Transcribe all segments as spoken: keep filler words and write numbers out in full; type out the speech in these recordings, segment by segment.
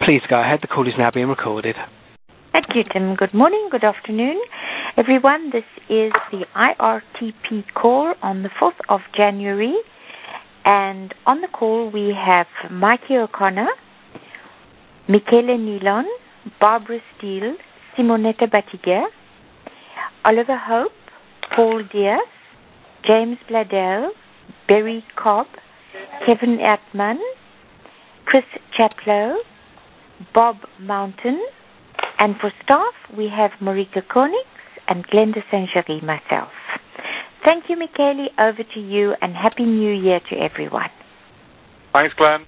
Please go ahead. The call is now being recorded. Thank you, Tim. Good morning, good afternoon, everyone. This is the I R T P call on the fourth of January. And on the call, we have Mikey O'Connor, Michele Nilon, Barbara Steele, Simonetta Battiger, Oliver Hope, Paul Diaz, James Bladell, Barry Cobb, Kevin Erdman, Chris Chaplow, Bob Mountain, and for staff, we have Marika Konix and Glenda Saint-Gery, myself. Thank you, Michele. Over to you, and Happy New Year to everyone. Thanks, Glenn.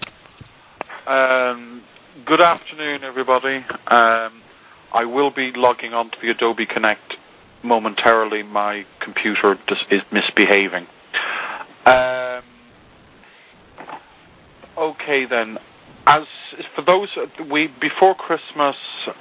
Um, good afternoon, everybody. Um, I will be logging on to the Adobe Connect momentarily. My computer just is misbehaving. Um, okay, then. As for those, we before Christmas,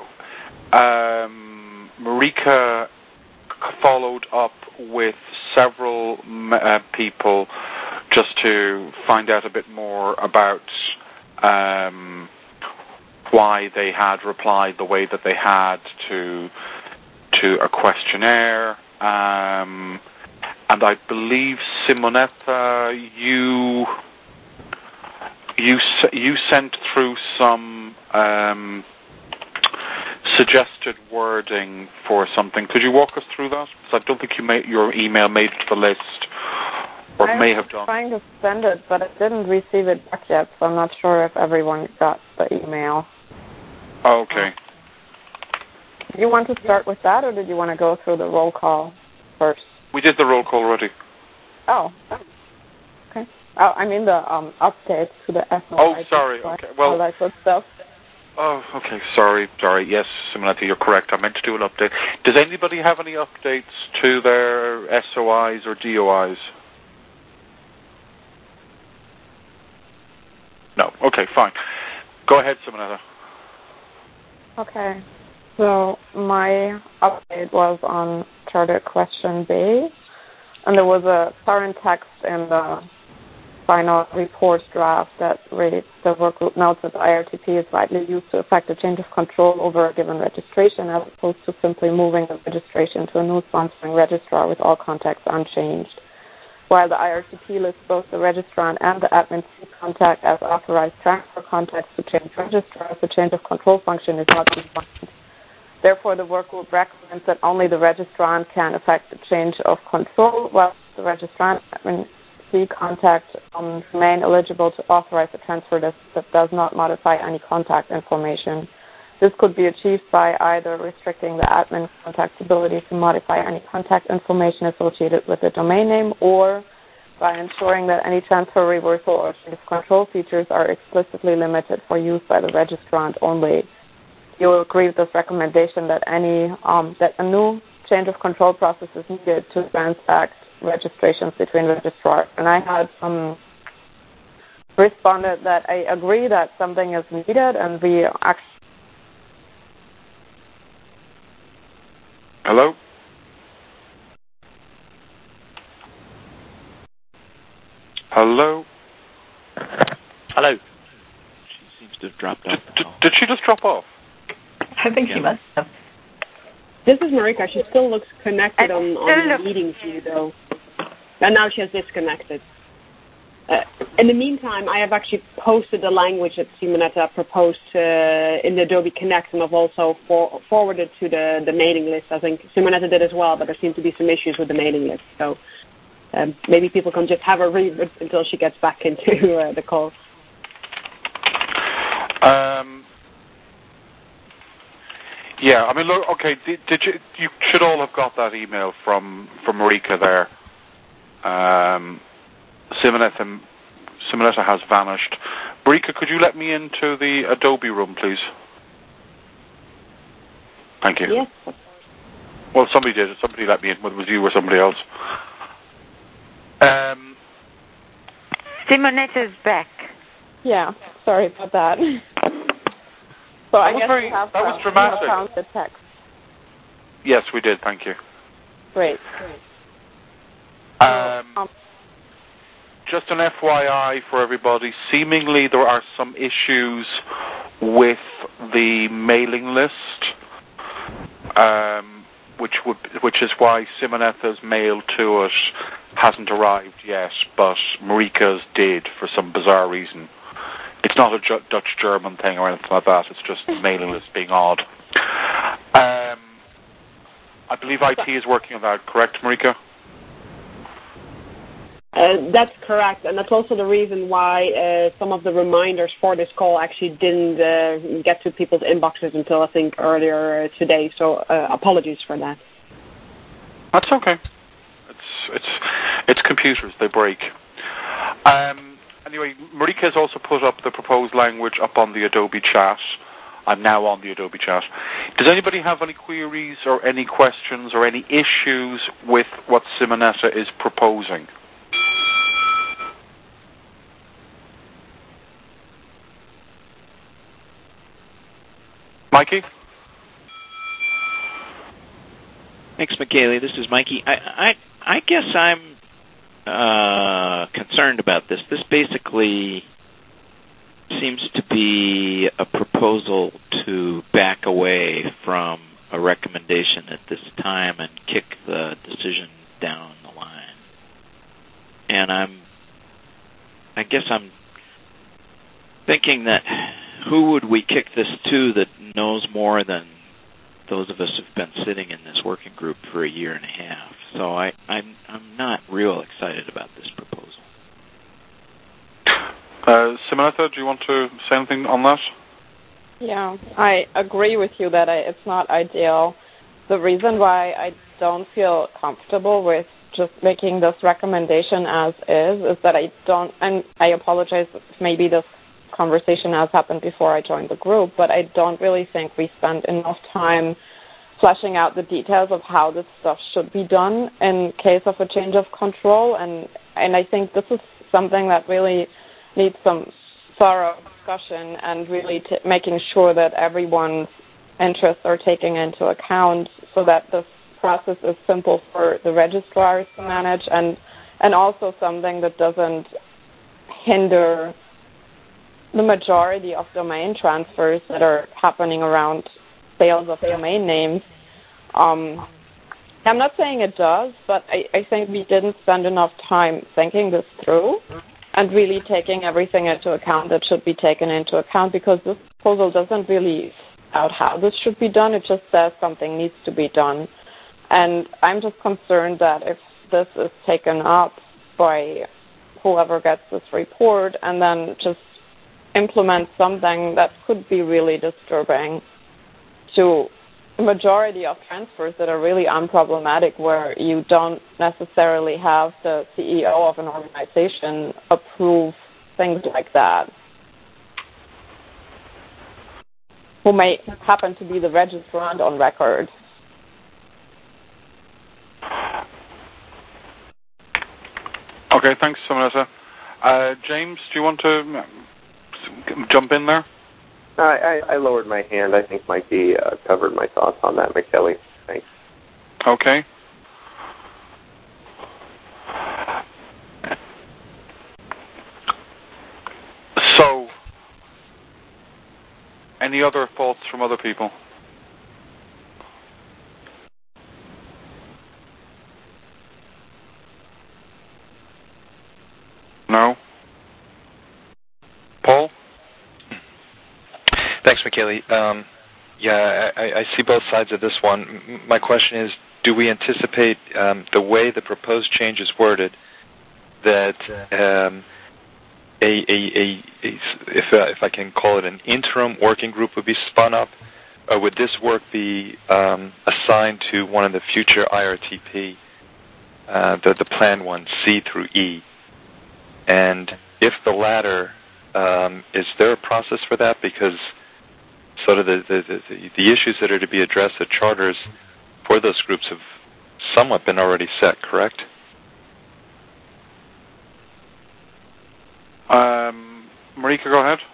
um, Marika followed up with several uh, people just to find out a bit more about um, why they had replied the way that they had to to a questionnaire, um, and I believe Simonetta, you you you sent through some um, suggested wording for something. Could you walk us through that? Because I don't think you made, your email made it to the list, or I may have done. I was trying to send it, but I didn't receive it back yet, so I'm not sure if everyone got the email. Oh, okay. Do you want to start with that, or did you want to go through the roll call first? We did the roll call already. Oh, okay. Oh, I mean the um, update to the S O I. Oh, sorry. Okay. Well, all that good stuff. Oh, okay. Sorry, sorry. Yes, Simonetta, you're correct. I meant to do an update. Does anybody have any updates to their S O Is or D O Is? No. Okay, fine. Go ahead, Simonetta. Okay. So my update was on Charter Question B, and there was a current text in the final report draft that reads, the workgroup notes that the I R T P is widely used to effect a change of control over a given registration as opposed to simply moving the registration to a new sponsoring registrar with all contacts unchanged. While the I R T P lists both the registrant and the admin contact as authorized transfer contacts to change registrars, the change of control function is not defined. Therefore, the workgroup recommends that only the registrant can effect the change of control, while the registrant admin contact um, remain eligible to authorize a transfer list that does not modify any contact information. This could be achieved by either restricting the admin contact's ability to modify any contact information associated with the domain name, or by ensuring that any transfer, reversal, or change of control features are explicitly limited for use by the registrant only. You will agree with this recommendation that any um, that a new change of control process is needed to transact registrations between registrars. And I had um, responded that I agree that something is needed, and we actually... Hello? Hello? Hello. She seems to have dropped off. Did, did she just drop off? I think yeah. she must have. This is Marika. She still looks connected on, on look- the meeting view, though. And now she has disconnected. Uh, in the meantime, I have actually posted the language that Simonetta proposed uh, in the Adobe Connect, and I've also for, forwarded to the, the mailing list. I think Simonetta did as well, but there seem to be some issues with the mailing list. So um, maybe people can just have a read until she gets back into uh, the call. Um... Yeah, I mean, look, okay, did, did you, you should all have got that email from, from Marika there. Um, Simonetta, Simonetta has vanished. Marika, could you let me into the Adobe room, please? Thank you. Yes. Well, somebody did. Somebody let me in, whether it was you or somebody else. Um, Simonetta's back. Yeah, sorry about that. So I that was guess very, you have, that was uh, dramatic. you have found the text. Yes, we did. Thank you. Great. Um, um, just an F Y I for everybody. Seemingly there are some issues with the mailing list, um, which would, which is why Simonetha's mail to us hasn't arrived yet, but Marika's did for some bizarre reason. It's not a Ju- Dutch-German thing or anything like that. It's just the mailing list being odd. Um, I believe I T is working on that, correct, Marika? Uh, that's correct, and that's also the reason why uh, some of the reminders for this call actually didn't uh, get to people's inboxes until I think earlier today. So uh, apologies for that. That's okay. It's it's it's computers; they break. Um, anyway, Marika has also put up the proposed language up on the Adobe chat. I'm now on the Adobe chat. Does anybody have any queries or any questions or any issues with what Simonetta is proposing? Mikey? Thanks, Michaeli. This is Mikey. I, I, I guess I'm uh, concerned about this. This basically seems to be a proposal to back away from a recommendation at this time and kick the decision down the line. And I'm, I guess I'm thinking that who would we kick this to that knows more than those of us who've been sitting in this working group for a year and a half? So I, I'm, I'm not real excited about this proposal. Uh, Simonetta, do you want to say anything on that? Yeah, I agree with you that I, it's not ideal. The reason why I don't feel comfortable with just making this recommendation as is is that I don't, and I apologize if maybe this conversation has happened before I joined the group, but I don't really think we spent enough time fleshing out the details of how this stuff should be done in case of a change of control, and and I think this is something that really needs some thorough discussion and really t- making sure that everyone's interests are taken into account so that this process is simple for the registrars to manage and and also something that doesn't hinder the majority of domain transfers that are happening around sales of domain names. Um, I'm not saying it does, but I, I think we didn't spend enough time thinking this through and really taking everything into account that should be taken into account, because this proposal doesn't really out how this should be done. It just says something needs to be done. And I'm just concerned that if this is taken up by whoever gets this report and then just implement something that could be really disturbing to the majority of transfers that are really unproblematic, where you don't necessarily have the C E O of an organization approve things like that, who may happen to be the registrant on record. Okay, thanks, Simonetta. Uh, James, do you want to jump in there? I, I, I lowered my hand. I think Mikey uh, covered my thoughts on that, Michaeli. Thanks. Okay. So, any other thoughts from other people? No? Paul? Thanks, Michaeli. Um, yeah, I, I see both sides of this one. M- my question is, do we anticipate um, the way the proposed change is worded that um, a, a, a, a if uh, if I can call it an interim working group would be spun up, or would this work be um, assigned to one of the future I R T P, uh, the the plan one, C through E? And if the latter, um, is there a process for that? Because sort of the, the, the, the issues that are to be addressed at charters for those groups have somewhat been already set, correct? Um, Marika, go ahead.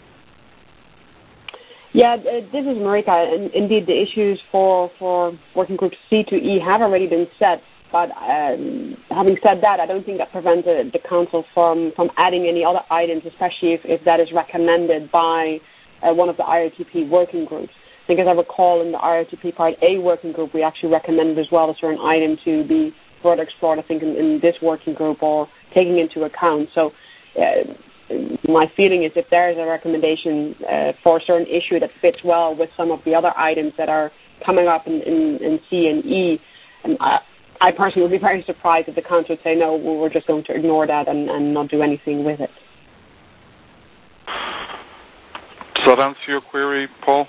Yeah, uh, this is Marika. And indeed, the issues for, for working groups C to E have already been set. But um, having said that, I don't think that prevented the council from, from adding any other items, especially if, if that is recommended by uh, one of the I R T P working groups. I think as I recall in the I R T P Part A working group, we actually recommended as well a certain item to be further explored, I think, in, in this working group or taking into account. So uh, my feeling is if there is a recommendation uh, for a certain issue that fits well with some of the other items that are coming up in, in, in C and E, and I, I personally would be very surprised if the Council would say, no, well, we're just going to ignore that and, and not do anything with it. Does that answer your query, Paul?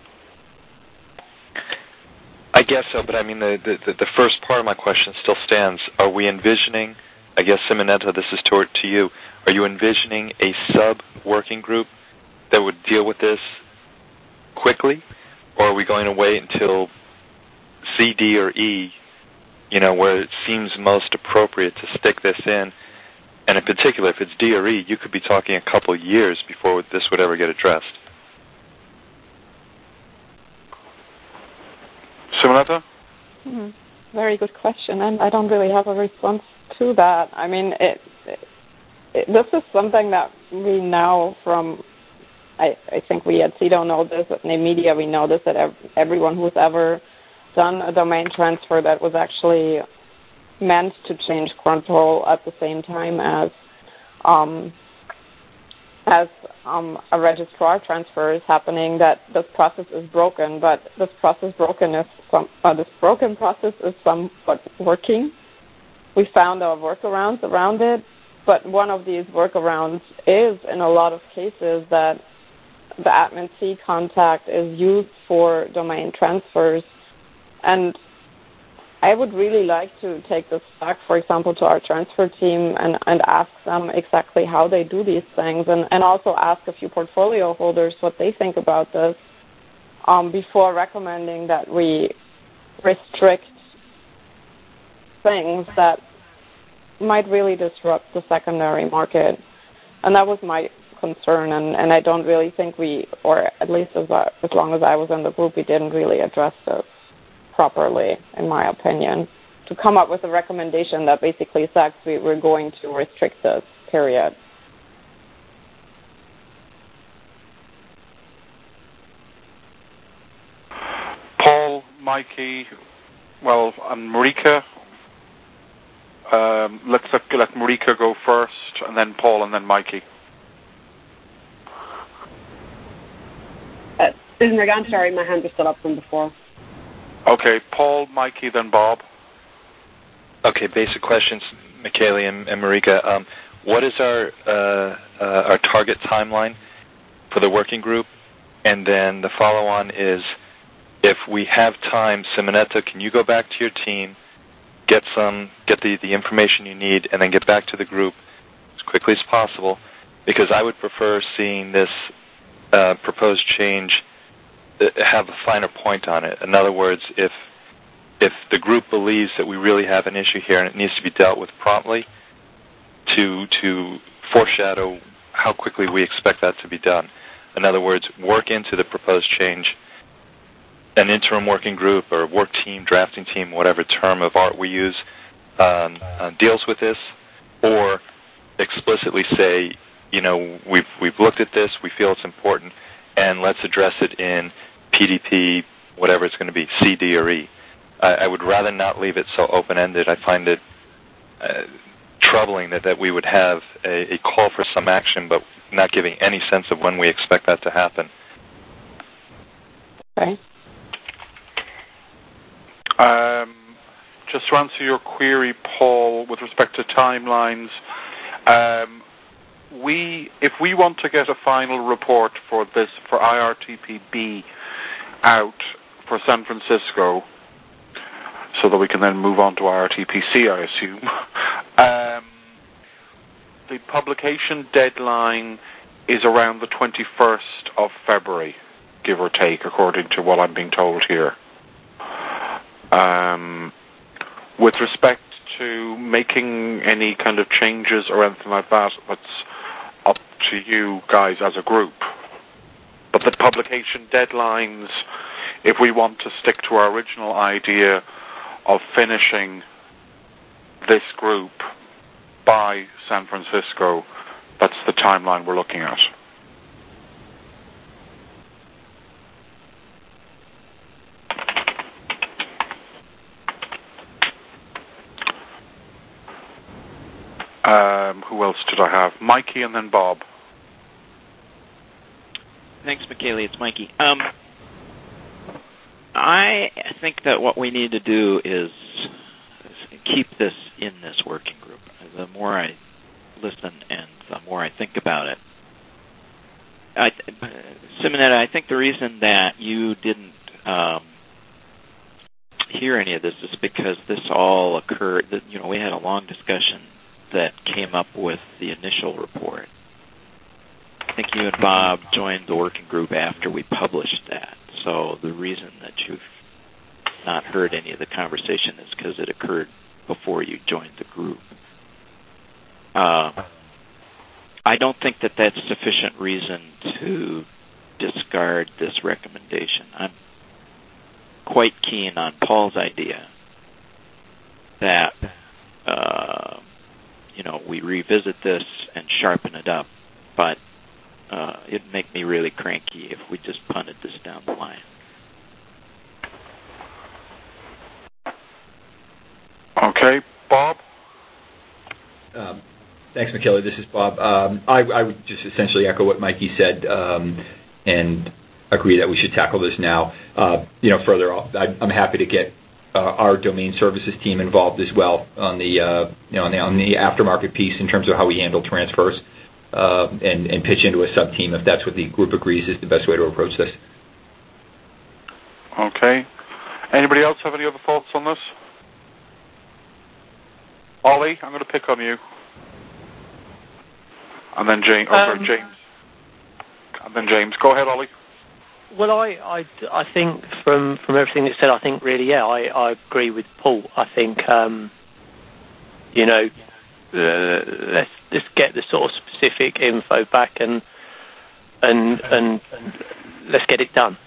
I guess so, but I mean, the, the, the first part of my question still stands. Are we envisioning, I guess, Simonetta, this is toward to you, are you envisioning a sub-working group that would deal with this quickly, or are we going to wait until C, D, or E, you know, where it seems most appropriate to stick this in? And in particular, if it's D or E, you could be talking a couple of years before this would ever get addressed. Simonetta? Hmm. Very good question, and I don't really have a response to that. I mean, it, it, it, this is something that we know from, I, I think we at C E D O know this, at NAMedia we know this, that ev- everyone who's ever done a domain transfer that was actually meant to change control at the same time as um, as um, a registrar transfer is happening, that this process is broken. But this process broken is some, uh, this broken process is somewhat working. We found our workarounds around it, but one of these workarounds is, in a lot of cases, that the admin C contact is used for domain transfers. And I would really like to take this back, for example, to our transfer team and, and ask them exactly how they do these things, and, and also ask a few portfolio holders what they think about this um, before recommending that we restrict things that might really disrupt the secondary market. And that was my concern, and, and I don't really think we, or at least as, I, as long as I was in the group, we didn't really address this properly, in my opinion, to come up with a recommendation that basically says we, we're going to restrict this, period. Paul, Mikey, well, and Marika. Um, let's let, let Marika go first, and then Paul, and then Mikey. Uh, this is Marika. I'm sorry, my hand was still up from before. Okay, Paul, Mikey, then Bob. Okay, basic questions, Michele and, and Marika. Um, what is our uh, uh, our target timeline for the working group? And then the follow-on is, if we have time, Simonetta, can you go back to your team, get some, get the, the information you need, and then get back to the group as quickly as possible? Because I would prefer seeing this uh, proposed change have a finer point on it. In other words, if if the group believes that we really have an issue here and it needs to be dealt with promptly, to to foreshadow how quickly we expect that to be done. In other words, work into the proposed change an interim working group or work team, drafting team, whatever term of art we use, um, uh, deals with this, or explicitly say, you know, we've we've looked at this, we feel it's important, and let's address it in P D P, whatever it's going to be, C, D, or E. I, I would rather not leave it so open-ended. I find it uh, troubling that, that we would have a, a call for some action, but not giving any sense of when we expect that to happen. Okay. Um, just to answer your query, Paul, with respect to timelines, um, we, if we want to get a final report for this, for I R T P B out for San Francisco, so that we can then move on to I R T P C, I assume, um, the publication deadline is around the twenty-first of February, give or take, according to what I'm being told here. Um, with respect to making any kind of changes or anything like that, that's up to you guys as a group. But the publication deadlines, if we want to stick to our original idea of finishing this group by San Francisco, that's the timeline we're looking at. Um, who else did I have? Mikey and then Bob. Thanks, Michaeli. It's Mikey. Um, I think that what we need to do is keep this in this working group. The more I listen and the more I think about it, I, Simonetta, I think the reason that you didn't um, hear any of this is because this all occurred. That, you know, we had a long discussion that came up with the initial report. I think you and Bob joined the working group after we published that. So the reason that you've not heard any of the conversation is because it occurred before you joined the group. Uh, I don't think that that's sufficient reason to discard this recommendation. I'm quite keen on Paul's idea that uh, you know, we revisit this and sharpen it up, but uh, it'd make me really cranky if we just punted this down the line. Okay, Bob? Um, thanks, Michaeli. This is Bob. Um, I, I would just essentially echo what Mikey said um, and agree that we should tackle this now. Uh, you know, further, I'll, I'm happy to get uh, our domain services team involved as well on the uh, you know on the on the aftermarket piece in terms of how we handle transfers uh, and, and pitch into a sub team if that's what the group agrees is the best way to approach this. Okay. Anybody else have any other thoughts on this? Ollie, I'm going to pick on you. And then James. Oh, sorry, Um, James. And then James. Go ahead, Ollie. Well, I, I, I think from, from everything that's said, I think really, yeah, I, I agree with Paul. I think, um, you know, uh, let's let's get the sort of specific info back and and and let's get it done.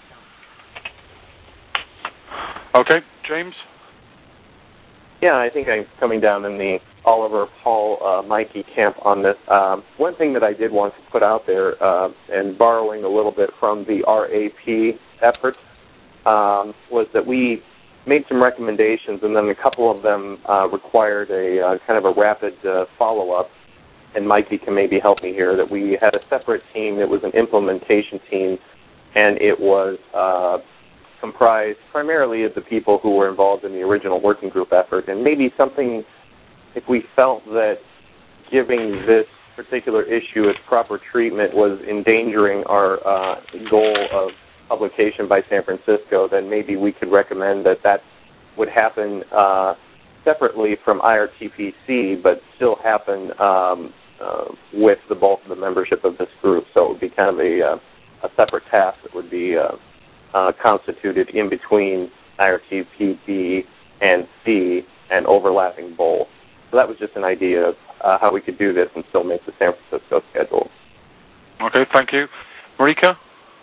Okay, James. Yeah, I think I'm coming down in the Oliver, Paul, uh, Mikey camp on this. Um, one thing that I did want to put out there, uh, and borrowing a little bit from the R A P effort, um, was that we made some recommendations, and then a couple of them uh, required a uh, kind of a rapid uh, follow-up. And Mikey can maybe help me here, that we had a separate team. It was an implementation team, and it was uh, comprised primarily of the people who were involved in the original working group effort. And maybe something, if we felt that giving this particular issue its proper treatment was endangering our uh, goal of publication by San Francisco, then maybe we could recommend that that would happen uh, separately from I R T P C, but still happen um, uh, with the bulk of the membership of this group. So it would be kind of a, uh, a separate task that would be uh, uh, constituted in between I R T P B and C and overlapping both. So that was just an idea of uh, how we could do this and still make the San Francisco schedule. Okay, thank you. Marika?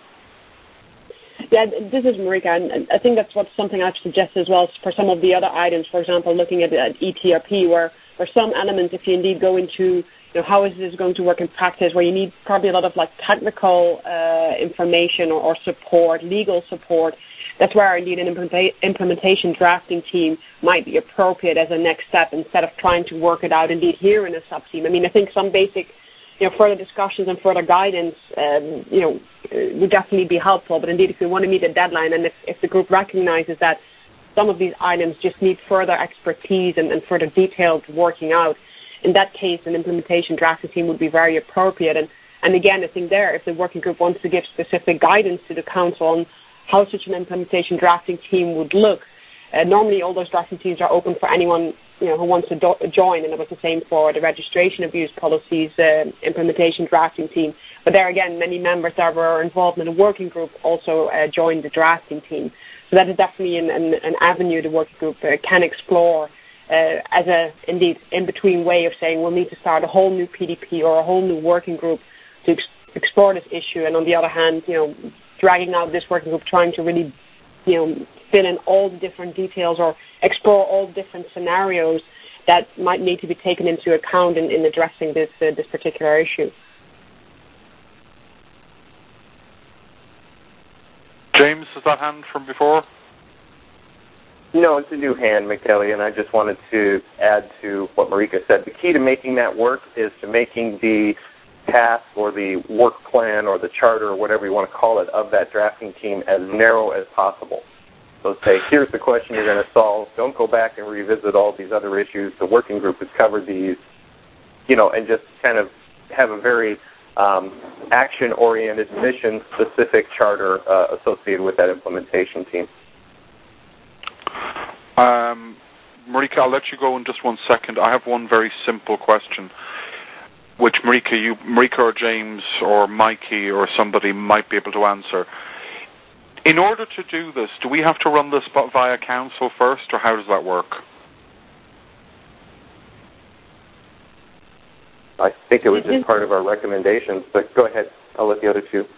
Yeah, this is Marika, and I think that's what something I've suggested as well for some of the other items. For example, looking at, at E T R P, where, where some elements, if you indeed go into, you know, how is this going to work in practice, where you need probably a lot of like technical uh, information or, or support, legal support. That's where indeed an implementa- implementation drafting team might be appropriate as a next step instead of trying to work it out indeed here in a sub team. I mean, I think some basic, you know, further discussions and further guidance, um, you know, would definitely be helpful. But indeed, if we want to meet a deadline and if, if the group recognizes that some of these items just need further expertise and, and further detailed working out, in that case, an implementation drafting team would be very appropriate. And, and again, I think there, if the working group wants to give specific guidance to the council on how such an implementation drafting team would look, uh, normally all those drafting teams are open for anyone, you know, who wants to do- join, and it was the same for the registration abuse policies uh, implementation drafting team. But there again, many members that were involved in the working group also uh, joined the drafting team. So that is definitely an, an, an avenue the working group uh, can explore uh, as a, indeed, in-between way of saying we'll need to start a whole new P D P or a whole new working group to ex- explore this issue. And on the other hand, you know, dragging out this working group, trying to really, you know, fill in all the different details or explore all the different scenarios that might need to be taken into account in, in addressing this uh, this particular issue. James, is that hand from before? No, it's a new hand, Michele, and I just wanted to add to what Marika said. The key to making that work is to making the task or the work plan or the charter or whatever you want to call it of that drafting team as narrow as possible. So say, here's the question you're going to solve. Don't go back and revisit all these other issues. The working group has covered these, you know, and just kind of have a very um, action-oriented, mission-specific charter uh, associated with that implementation team. Um, Marika, I'll let you go in just one second. I have one very simple question, which Marika, you, Marika or James or Mikey or somebody might be able to answer. In order to do this, do we have to run this via council first, or how does that work? I think it was just part of our recommendations, but go ahead. I'll let the other two.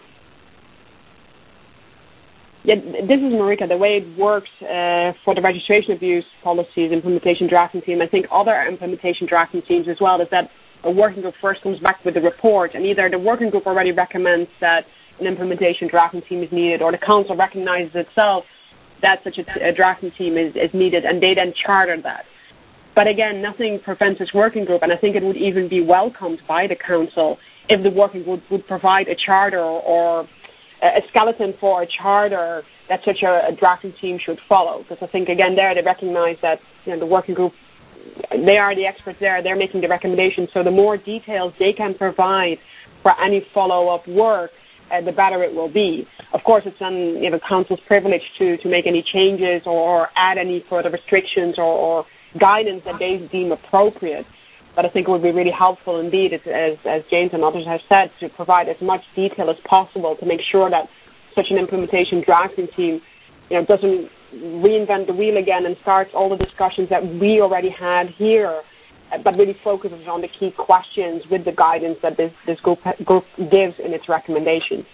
Yeah, this is Marika. The way it works uh, for the registration abuse policies implementation drafting team, I think other implementation drafting teams as well, is that a working group first comes back with the report, and either the working group already recommends that an implementation drafting team is needed, or the council recognizes itself that such a, a drafting team is, is needed, and they then charter that. But again, nothing prevents this working group, and I think it would even be welcomed by the council if the working group would provide a charter or a skeleton for a charter that such a, a drafting team should follow. Because I think, again, there they recognize that, you know, the working group, they are the experts there, they're making the recommendations, so the more details they can provide for any follow-up work, uh, the better it will be. Of course, it's on, you know, council's privilege to, to make any changes or, or add any further restrictions or, or guidance that they deem appropriate. But I think it would be really helpful indeed, as, as James and others have said, to provide as much detail as possible to make sure that such an implementation drafting team, you know, doesn't reinvent the wheel again and starts all the discussions that we already had here, but really focuses on the key questions with the guidance that this, this group, group gives in its recommendations.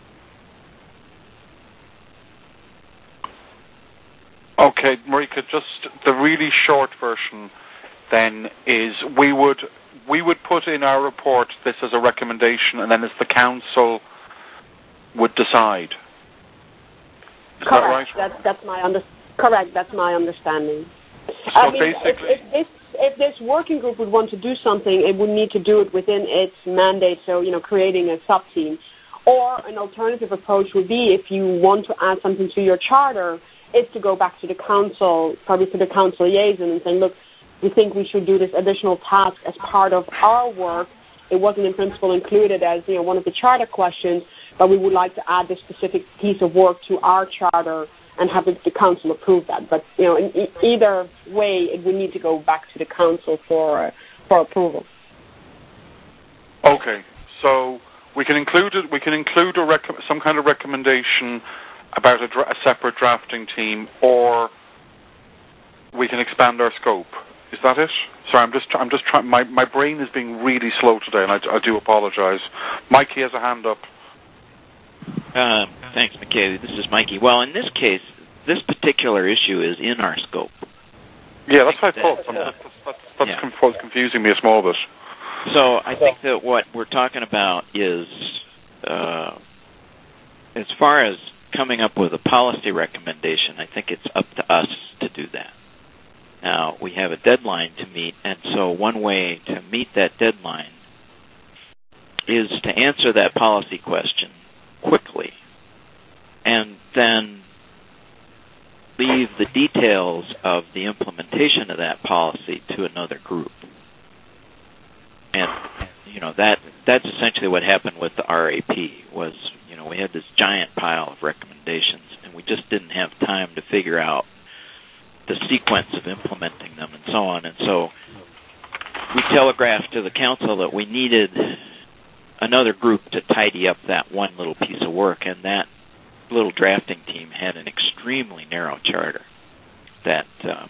Okay, Marika, just the really short version then is we would we would put in our report this as a recommendation, and then as the council would decide. Is correct. That right? That's that's my under- correct. That's my understanding. So I mean, basically, if, if, this, if this working group would want to do something, it would need to do it within its mandate. So, you know, creating a sub team, or an alternative approach would be, if you want to add something to your charter, is to go back to the council, probably to the council liaison, and saying, look, we think we should do this additional task as part of our work. It wasn't in principle included as, you know, one of the charter questions, but we would like to add this specific piece of work to our charter and have the council approve that. But, you know, in e- either way, it would need to go back to the council for uh, for approval. Okay, so we can include it. We can include a rec- some kind of recommendation about a, dra- a separate drafting team, or we can expand our scope. Is that it? Sorry, I'm just I'm just trying. My my brain is being really slow today, and I, I do apologize. Mikey has a hand up. Uh, thanks, Michele. This is Mikey. Well, in this case, this particular issue is in our scope. Yeah, that's what I thought. That, uh, that's that's, that's yeah. conf- confusing me a small bit. So I think that what we're talking about is, uh, as far as coming up with a policy recommendation, I think it's up to us to do that. Now, we have a deadline to meet, and so one way to meet that deadline is to answer that policy question quickly and then leave the details of the implementation of that policy to another group. And, you know, that that's essentially what happened with the R A P was, you know, we had this giant pile of recommendations, and we just didn't have time to figure out the sequence of implementing them and so on. And so we telegraphed to the council that we needed another group to tidy up that one little piece of work, and that little drafting team had an extremely narrow charter that um,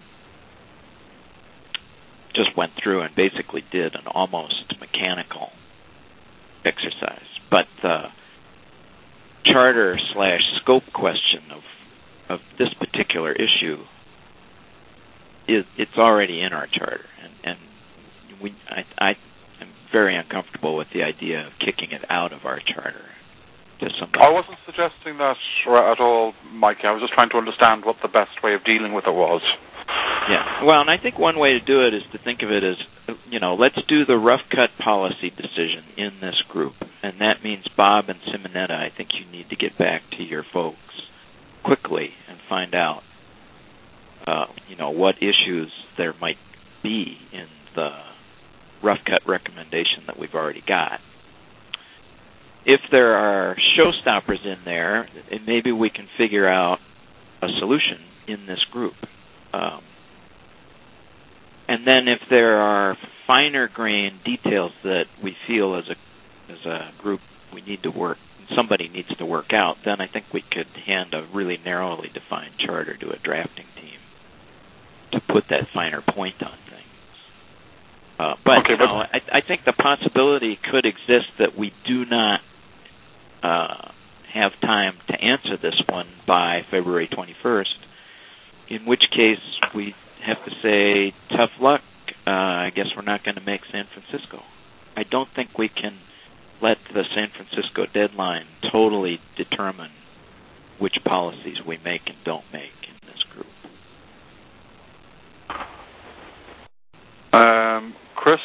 just went through and basically did an almost mechanical exercise. But the charter slash scope question of of this particular issue is it's already in our charter, and, and we I, I am very uncomfortable with the idea of kicking it out of our charter. to somebody. I wasn't suggesting that at all, Mikey. I was just trying to understand what the best way of dealing with it was. Yeah. Well, and I think one way to do it is to think of it as, you know, let's do the rough cut policy decision in this group. And that means Bob and Simonetta, I think you need to get back to your folks quickly and find out, uh, you know, what issues there might be in the rough cut recommendation that we've already got. If there are showstoppers in there, maybe we can figure out a solution in this group. Um, and then if there are finer grain details that we feel as a as a group we need to work, somebody needs to work out, then I think we could hand a really narrowly defined charter to a drafting team to put that finer point on things. Uh, but, okay, you know, I, I think the possibility could exist that we do not uh, have time to answer this one by February twenty-first, in which case we have to say, tough luck, uh, I guess we're not going to make San Francisco. I don't think we can let the San Francisco deadline totally determine which policies we make and don't make in this group. Um, Chris?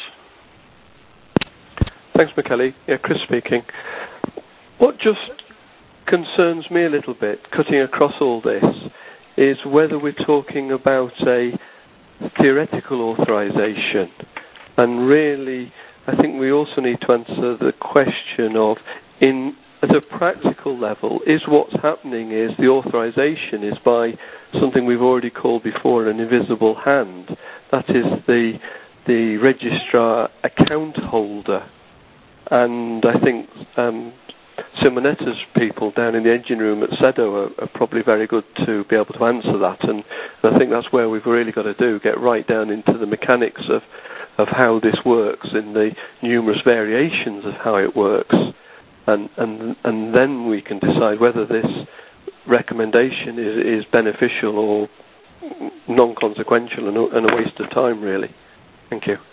Thanks, McKelly. Yeah, Chris speaking. What just concerns me a little bit, cutting across all this, is whether we're talking about a theoretical authorization. And really, I think we also need to answer the question of, in at a practical level, is what's happening is the authorization is by something we've already called before an invisible hand. That is the the registrar account holder. And I think um, Simonetta's people down in the engine room at CEDO are, are probably very good to be able to answer that. And, and I think that's where we've really got to do, get right down into the mechanics of, of how this works in the numerous variations of how it works. And, and, and then we can decide whether this recommendation is, is beneficial or non-consequential and a, and a waste of time, really. Thank you.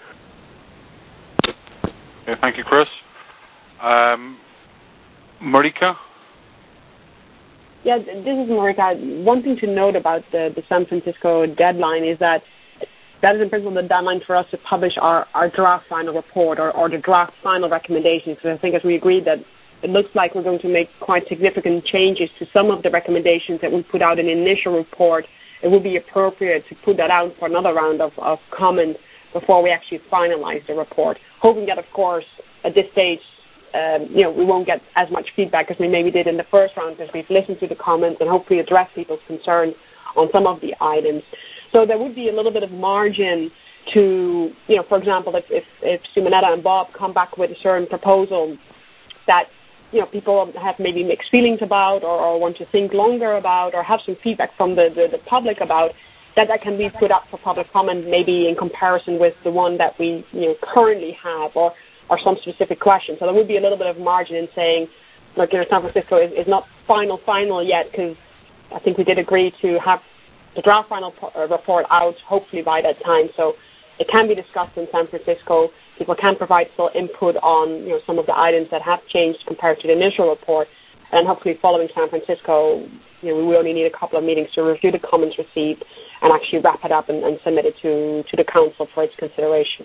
Okay, thank you, Chris. Um, Marika? Yeah, this is Marika. One thing to note about the, the San Francisco deadline is that that is in principle the deadline for us to publish our, our draft final report or, or the draft final recommendations. Because I think as we agreed that it looks like we're going to make quite significant changes to some of the recommendations that we put out in the initial report, it would be appropriate to put that out for another round of, of comments before we actually finalize the report. Hoping that, of course, at this stage, um, you know, we won't get as much feedback as we maybe did in the first round, because we've listened to the comments and hopefully addressed people's concerns on some of the items. So there would be a little bit of margin to, you know, for example, if, if, if Simonetta and Bob come back with a certain proposal that, you know, people have maybe mixed feelings about or, or want to think longer about or have some feedback from the, the, the public about, that that can be put up for public comment maybe in comparison with the one that we, you know, currently have or, or some specific questions. So there would be a little bit of margin in saying, look, you know, San Francisco is, is not final, final yet, because I think we did agree to have the draft final report out hopefully by that time. So it can be discussed in San Francisco. People can provide still input on, you know, some of the items that have changed compared to the initial report. And hopefully following San Francisco, you know, we only need a couple of meetings to review the comments received and actually wrap it up and, and submit it to, to the council for its consideration.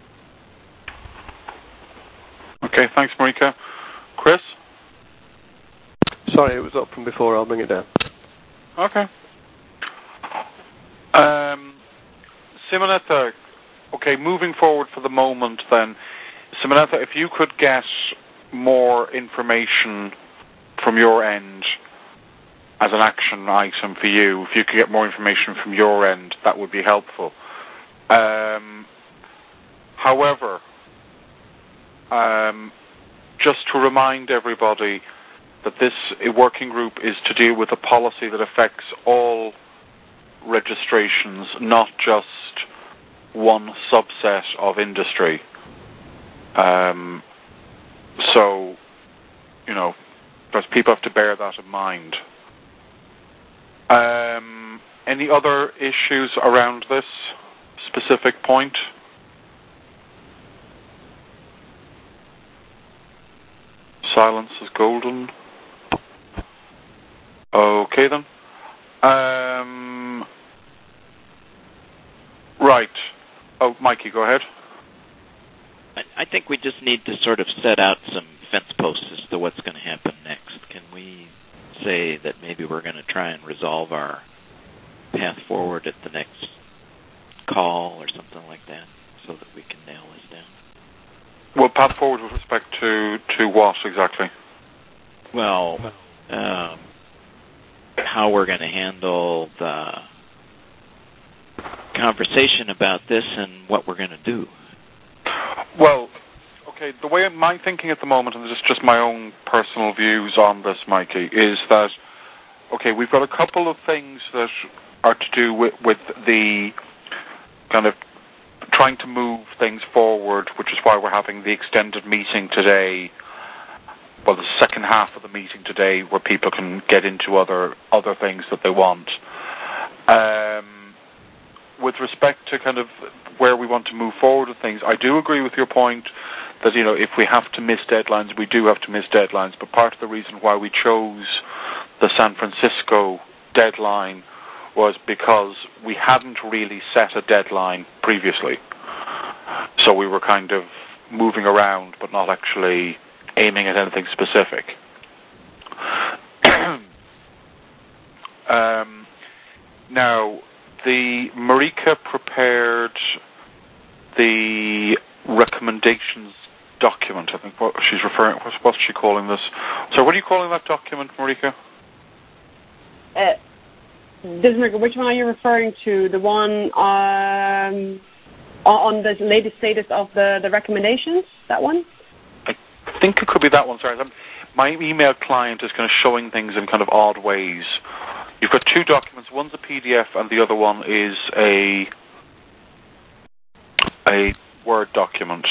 Okay, thanks, Marika. Chris? Sorry, it was up from before. I'll bring it down. Okay. Um, Simonetta, okay, moving forward for the moment then, Simonetta, if you could get more information from your end as an action item for you, if you could get more information from your end, that would be helpful. Um, however, um, just to remind everybody that this working group is to deal with a policy that affects all registrations, not just one subset of industry. Um, so, you know, because people have to bear that in mind. Um, any other issues around this specific point? Silence is golden. Okay then. Um, right. Oh, Mikey, go ahead. I, I think we just need to sort of set out some fence posts as to what's going to happen next. Can we say that maybe we're going to try and resolve our path forward at the next call or something like that, so that we can nail this down? Well, path forward with respect to, to what exactly? Well, um, how we're going to handle the conversation about this and what we're going to do. Well, okay, the way my thinking at the moment, and this is just my own personal views on this, Mikey, is that, okay, we've got a couple of things that are to do with, with the kind of trying to move things forward, which is why we're having the extended meeting today, well, the second half of the meeting today, where people can get into other other things that they want. Um, with respect to kind of where we want to move forward with things, I do agree with your point that, you know, if we have to miss deadlines, we do have to miss deadlines, but part of the reason why we chose the San Francisco deadline was because we hadn't really set a deadline previously. So we were kind of moving around, but not actually aiming at anything specific. um, now, the Marika prepared the recommendations document. I think what she's referring. What's, what's she calling this? So, what are you calling that document, Marika? Uh, which one are you referring to? The one um, on the latest status of the, the recommendations? That one? I think it could be that one. Sorry, my email client is kind of showing things in kind of odd ways. You've got two documents. One's a P D F, and the other one is a a Word document.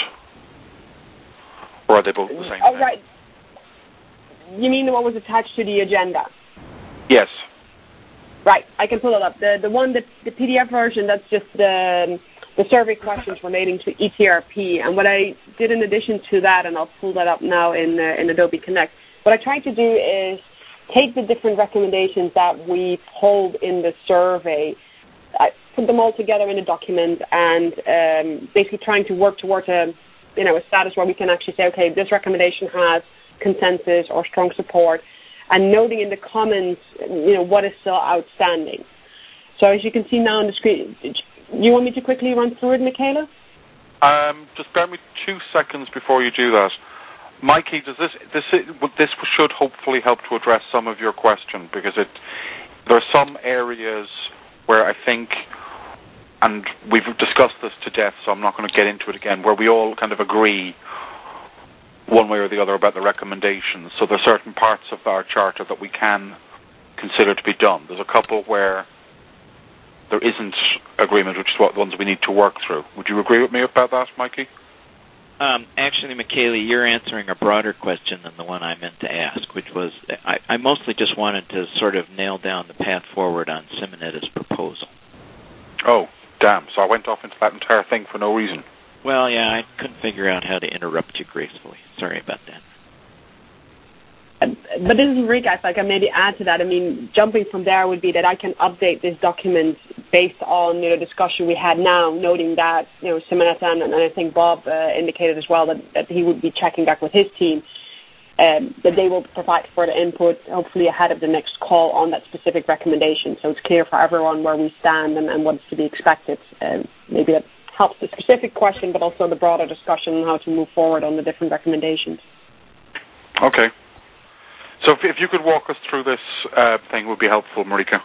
Or are they both the same oh, thing? Right. You mean the one was attached to the agenda? Yes. Right. I can pull it up. The the one, the, the P D F version, that's just the the survey questions relating to E T R P. And what I did in addition to that, and I'll pull that up now in uh, in Adobe Connect, what I tried to do is take the different recommendations that we pulled in the survey, I put them all together in a document, and um, basically trying to work towards a, you know, a status where we can actually say, okay, this recommendation has consensus or strong support, and noting in the comments, you know, what is still outstanding. So as you can see now on the screen, you want me to quickly run through it, Michaela? Um, just bear me two seconds before you do that. Mikey, does this this this should hopefully help to address some of your question, because it there are some areas where I think, and we've discussed this to death, so I'm not going to get into it again, where we all kind of agree one way or the other about the recommendations. So there are certain parts of our charter that we can consider to be done. There's a couple where there isn't agreement, which is what the ones we need to work through. Would you agree with me about that, Mikey? Um, actually, Michaela, you're answering a broader question than the one I meant to ask, which was, I, I mostly just wanted to sort of nail down the path forward on Simonetta's proposal. Oh, damn. So I went off into that entire thing for no reason. Well, yeah, I couldn't figure out how to interrupt you gracefully. Sorry about that. But this is Marika. If I can maybe add to that, I mean, jumping from there would be that I can update this document based on, you know, discussion we had now, noting that, you know, Simonetta and, and I think Bob uh, indicated as well that, that he would be checking back with his team, um, that they will provide further input, hopefully ahead of the next call on that specific recommendation. So it's clear for everyone where we stand and, and what is to be expected. Um, maybe that helps the specific question, but also the broader discussion on how to move forward on the different recommendations. Okay. So if, if you could walk us through this uh, thing, would be helpful, Marika.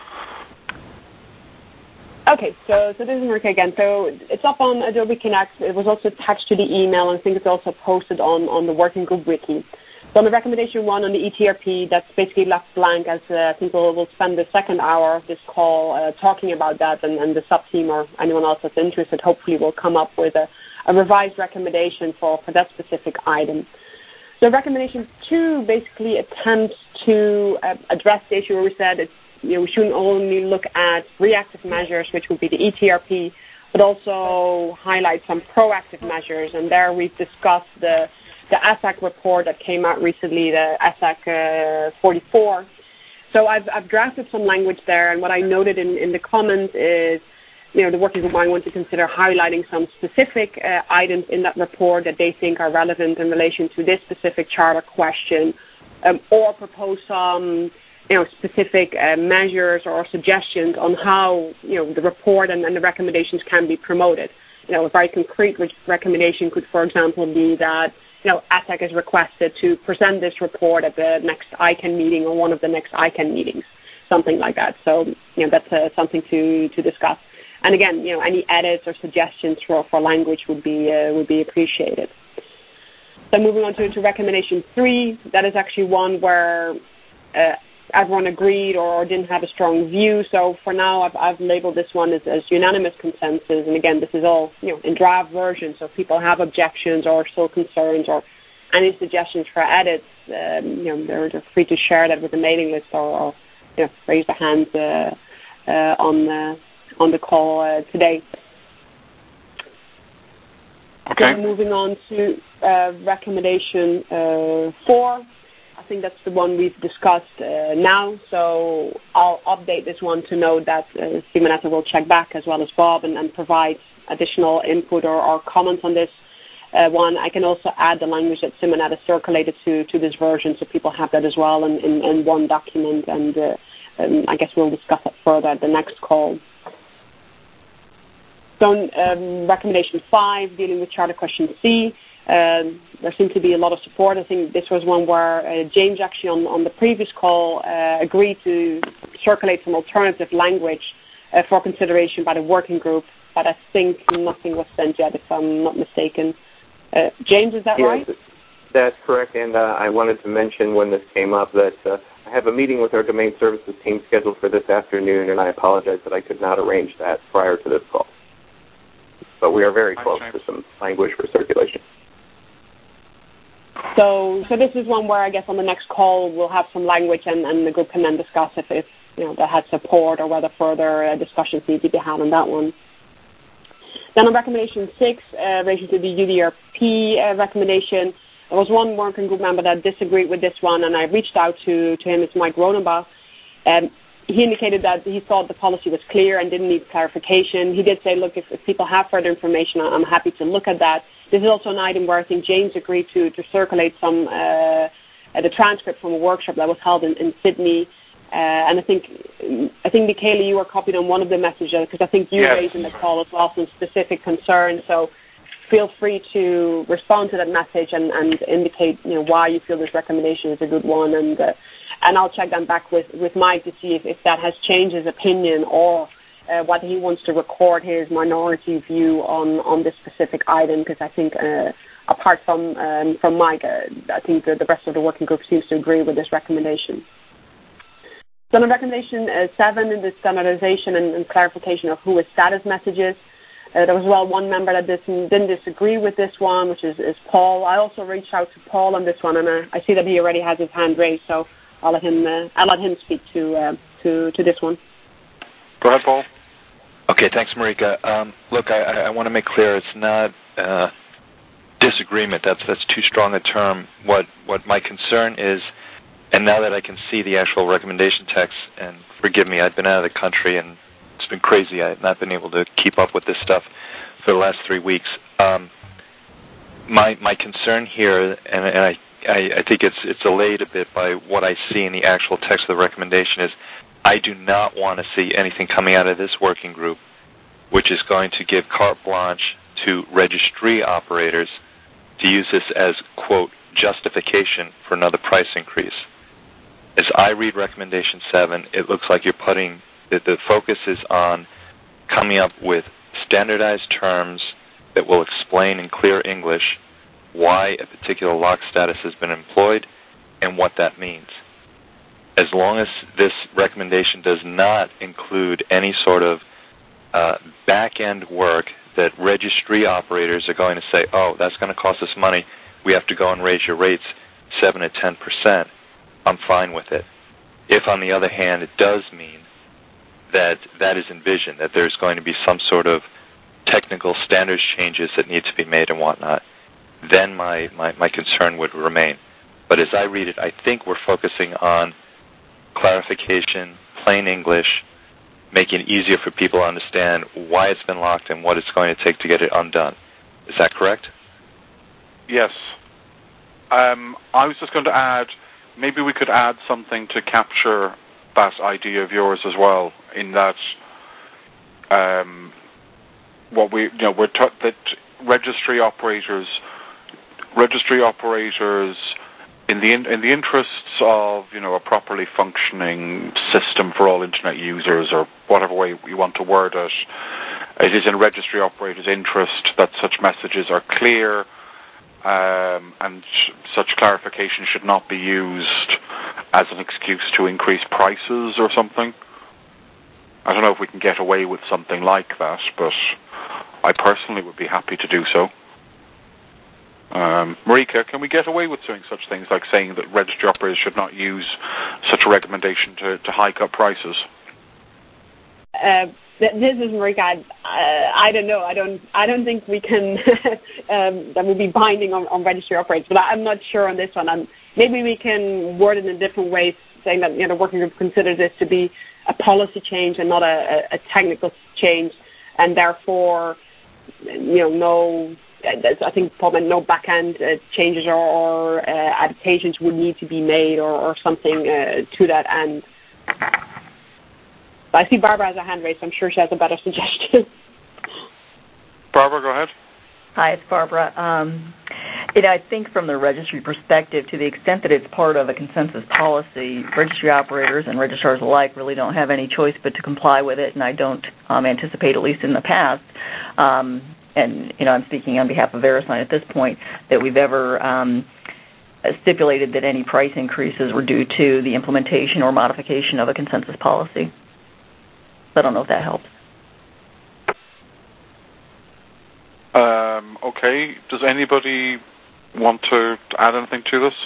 Okay, so so this is Marika again. So it's up on Adobe Connect. It was also attached to the email, and I think it's also posted on, on the working group wiki. So on the recommendation one on the E T R P, that's basically left blank, as uh, I think we'll, we'll spend the second hour of this call uh, talking about that, and, and the sub-team or anyone else that's interested hopefully will come up with a, a revised recommendation for, for that specific item. So recommendation two basically attempts to uh, address the issue where we said it's, you know, we shouldn't only look at reactive measures, which would be the E T R P, but also highlight some proactive measures. And there we've discussed the the A S A C report that came out recently, the A S A C uh, forty-four, So I've, I've drafted some language there, and what I noted in, in the comments is, you know, the working group might want to consider highlighting some specific uh, items in that report that they think are relevant in relation to this specific charter question, um, or propose some, you know, specific uh, measures or suggestions on how, you know, the report and, and the recommendations can be promoted. You know, a very concrete re- recommendation could, for example, be that, you know, A T A C is requested to present this report at the next I CANN meeting or one of the next I CANN meetings, something like that. So, you know, that's uh, something to, to discuss. And again, you know, any edits or suggestions for, for language would be uh, would be appreciated. So moving on to, to recommendation three, that is actually one where uh, everyone agreed or didn't have a strong view. So for now, I've, I've labeled this one as, as unanimous consensus. And again, this is all, you know, in draft version. So if people have objections or still concerns or any suggestions for edits, um, you know, they're, they're free to share that with the mailing list or, or you know, raise their hands uh, uh, on the on the call uh, today. Okay. So moving on to uh, recommendation uh, four. I think that's the one we've discussed uh, now. So I'll update this one to note that uh, Simonetta will check back as well as Bob and, and provide additional input or, or comments on this uh, one. I can also add the language that Simonetta circulated to, to this version so people have that as well in, in, in one document. And uh, um, I guess we'll discuss it further at the next call. So um, recommendation five, dealing with Charter Question C, um, there seemed to be a lot of support. I think this was one where uh, James actually on, on the previous call uh, agreed to circulate some alternative language uh, for consideration by the working group, but I think nothing was sent yet, if I'm not mistaken. Uh, James, is that yes, right? That's correct, and uh, I wanted to mention when this came up that uh, I have a meeting with our domain services team scheduled for this afternoon, and I apologize that I could not arrange that prior to this call. But we are very close to some language for circulation. So, so this is one where I guess on the next call we'll have some language, and, and the group can then discuss if, if you know that has support or whether further uh, discussions need to be had on that one. Then on recommendation six, uh, related to the U D R P uh, recommendation, there was one working group member that disagreed with this one, and I reached out to, to him. It's Mike Ronenbach. Um, He indicated that he thought the policy was clear and didn't need clarification. He did say, look, if, if people have further information, I'm happy to look at that. This is also an item where I think James agreed to, to circulate some uh, uh, the transcript from a workshop that was held in, in Sydney. Uh, and I think, I think Michaela, you were copied on one of the messages because I think you yes. raised in the call as well some specific concerns. So feel free to respond to that message and, and indicate, you know, why you feel this recommendation is a good one. And uh, And I'll check them back with, with Mike to see if, if that has changed his opinion or uh, whether he wants to record his minority view on, on this specific item, because I think uh, apart from um, from Mike, uh, I think the, the rest of the working group seems to agree with this recommendation. So on recommendation uh, seven, in the standardization and, and clarification of who is status messages, uh, there was well one member that didn't, didn't disagree with this one, which is, is Paul. I also reached out to Paul on this one, and uh, I see that he already has his hand raised, so I'll let him. Uh, I'll let him speak to uh, to to this one. Go ahead, Paul. Okay, thanks, Marika. Um, look, I, I want to make clear it's not uh, disagreement. That's that's too strong a term. What what my concern is, and now that I can see the actual recommendation text, and forgive me, I've been out of the country and it's been crazy. I've not been able to keep up with this stuff for the last three weeks. Um, my my concern here, and, and I. I, I think it's it's allayed a bit by what I see in the actual text of the recommendation is I do not want to see anything coming out of this working group which is going to give carte blanche to registry operators to use this as, quote, justification for another price increase. As I read recommendation seven, it looks like you're putting that the focus is on coming up with standardized terms that will explain in clear English why a particular lock status has been employed and what that means. As long as this recommendation does not include any sort of uh, back-end work that registry operators are going to say, oh, that's going to cost us money, we have to go and raise your rates seven to ten percent, I'm fine with it. If, on the other hand, it does mean that that is envisioned, that there's going to be some sort of technical standards changes that need to be made and whatnot, then my, my, my concern would remain. But as I read it, I think we're focusing on clarification, plain English, making it easier for people to understand why it's been locked and what it's going to take to get it undone. Is that correct? Yes. Um, I was just going to add, maybe we could add something to capture that idea of yours as well, in that um, what we, you know, we're taught that registry operators, registry operators, in the in, in the interests of, you know, a properly functioning system for all Internet users, or whatever way you want to word it, it is in registry operators' interest that such messages are clear, um, and sh- such clarification should not be used as an excuse to increase prices or something. I don't know if we can get away with something like that, but I personally would be happy to do so. Um, Marika, can we get away with doing such things like saying that registry operators should not use such a recommendation to, to hike up prices? Uh, this is Marika. I, uh, I don't know. I don't. I don't think we can. um, that would be binding on, on registry operators. But I'm not sure on this one. I'm, maybe we can word it in a different way, saying that, you know, the working group considers this to be a policy change and not a, a technical change, and therefore, you know, no. I think probably no back-end uh, changes or, or uh, adaptations would need to be made, or, or something uh, to that end. But I see Barbara has a hand raised, so I'm sure she has a better suggestion. Barbara, go ahead. Hi, it's Barbara. Um, you know, I think from the registry perspective, to the extent that it's part of a consensus policy, registry operators and registrars alike really don't have any choice but to comply with it, and I don't um, anticipate, at least in the past, um, and, you know, I'm speaking on behalf of VeriSign at this point, that we've ever um, stipulated that any price increases were due to the implementation or modification of a consensus policy. I don't know if that helps. Um, okay. Does anybody want to add anything to this?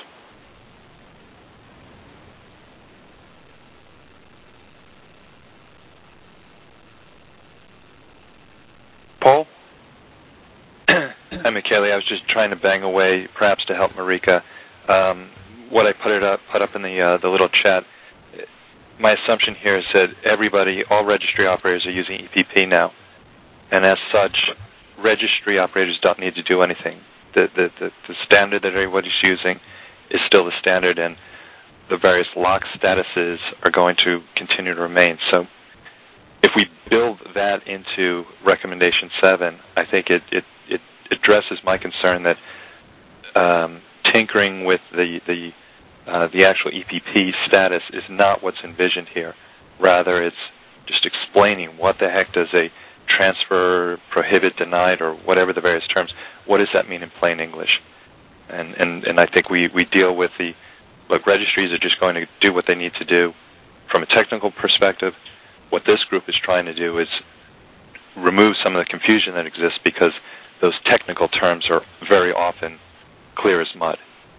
Paul? Hi, Michele. I was just trying to bang away, perhaps to help Marika. Um, what I put it up, put up in the uh, the little chat. My assumption here is that everybody, all registry operators, are using E P P now, and as such, registry operators don't need to do anything. The the the, the standard that everybody's using is still the standard, and the various lock statuses are going to continue to remain. So, if we build that into recommendation seven, I think it it it addresses my concern that um, tinkering with the the uh, the actual E P P status is not what's envisioned here. Rather, it's just explaining what the heck does a transfer, prohibit, denied, or whatever the various terms, what does that mean in plain English? And and, and I think we, we deal with the, look, registries are just going to do what they need to do from a technical perspective. What this group is trying to do is remove some of the confusion that exists, because those technical terms are very often clear as mud.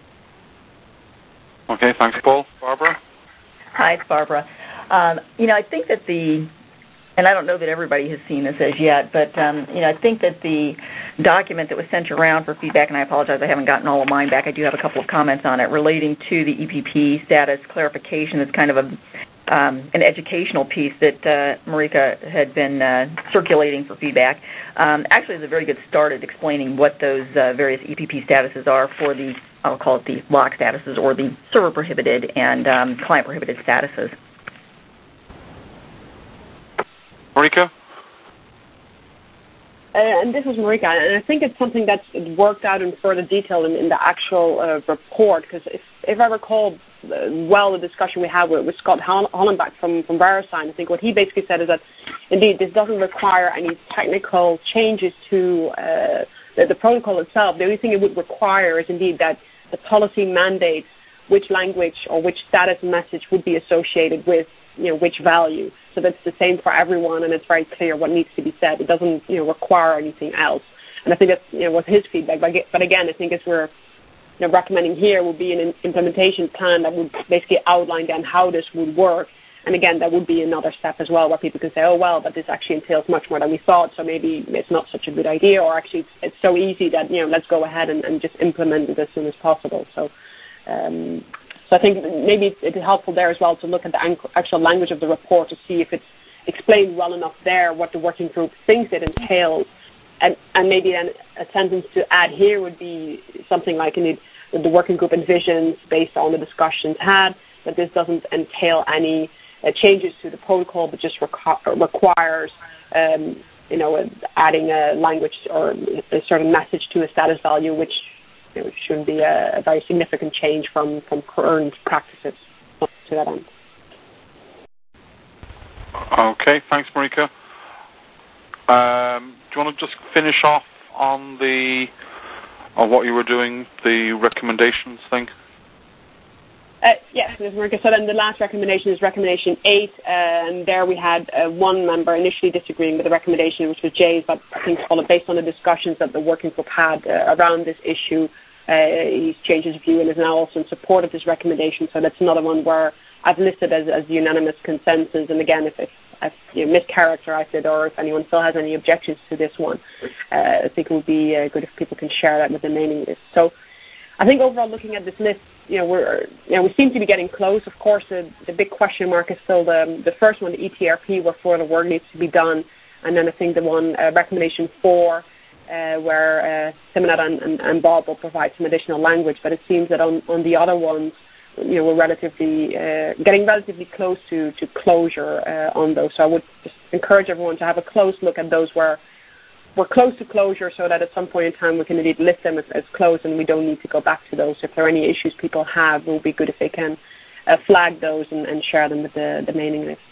Okay, thanks, Paul. Barbara? Hi, it's Barbara. Um, you know, I think that the, and I don't know that everybody has seen this as yet, but, um, you know, I think that the document that was sent around for feedback, and I apologize, I haven't gotten all of mine back. I do have a couple of comments on it relating to the E P P status clarification. It's kind of a Um, an educational piece that uh, Marika had been uh, circulating for feedback. Um, actually, it's a very good start at explaining what those uh, various E P P statuses are for the, I'll call it the lock statuses, or the server prohibited and um, client prohibited statuses. Marika? Uh, and this is Marika, and I think it's something that's worked out in further detail in, in the actual uh, report, because if, if I recall uh, well the discussion we had with, with Scott Hollenbach from, from VeriSign, I think what he basically said is that, indeed, this doesn't require any technical changes to uh, the, the protocol itself. The only thing it would require is, indeed, that the policy mandates which language or which status message would be associated with, you know, which value. So that's the same for everyone, and it's very clear what needs to be said. It doesn't, you know, require anything else. And I think that's, you know, was his feedback. But, but again, I think as we're, you know, recommending here would be an implementation plan that would basically outline then how this would work. And again, that would be another step as well, where people can say, oh, well, but this actually entails much more than we thought, so maybe it's not such a good idea, or actually it's, it's so easy that, you know, let's go ahead and, and just implement it as soon as possible. So, um, So I think maybe it's helpful there as well to look at the actual language of the report to see if it's explained well enough there what the working group thinks it entails. And, and maybe then a sentence to add here would be something like in the, the working group envisions, based on the discussions had, that this doesn't entail any uh, changes to the protocol, but just requ- requires, um, you know, adding a language or a certain message to a status value, which you know, shouldn't be a, a very significant change from, from current practices to that end. Okay, thanks, Marika. Um, do you want to just finish off on the on what you were doing, the recommendations thing? Uh, yes, as Marika said, and the last recommendation is recommendation eight, and there we had uh, one member initially disagreeing with the recommendation, which was Jay's, but I think based on the discussions that the working group had uh, around this issue, uh, he's changed his view and is now also in support of this recommendation. So that's another one where I've listed as, as unanimous consensus. And again, if, if I've you know, mischaracterized it, or if anyone still has any objections to this one, uh, I think it would be uh, good if people can share that with the mailing list. So I think overall, looking at this list, you know, we're you know we seem to be getting close. Of course, the, the big question mark is still the the first one, the E T R P, where further work needs to be done, and then I think the one uh, recommendation four, uh, where uh, Simonetta and, and, and Bob will provide some additional language. But it seems that on, on the other ones, you know, we're relatively uh, getting relatively close to to closure uh, on those. So I would just encourage everyone to have a close look at those where we're close to closure, so that at some point in time we can indeed list them as, as closed, and we don't need to go back to those. If there are any issues people have, it will be good if they can uh, flag those and, and share them with the, the mailing list.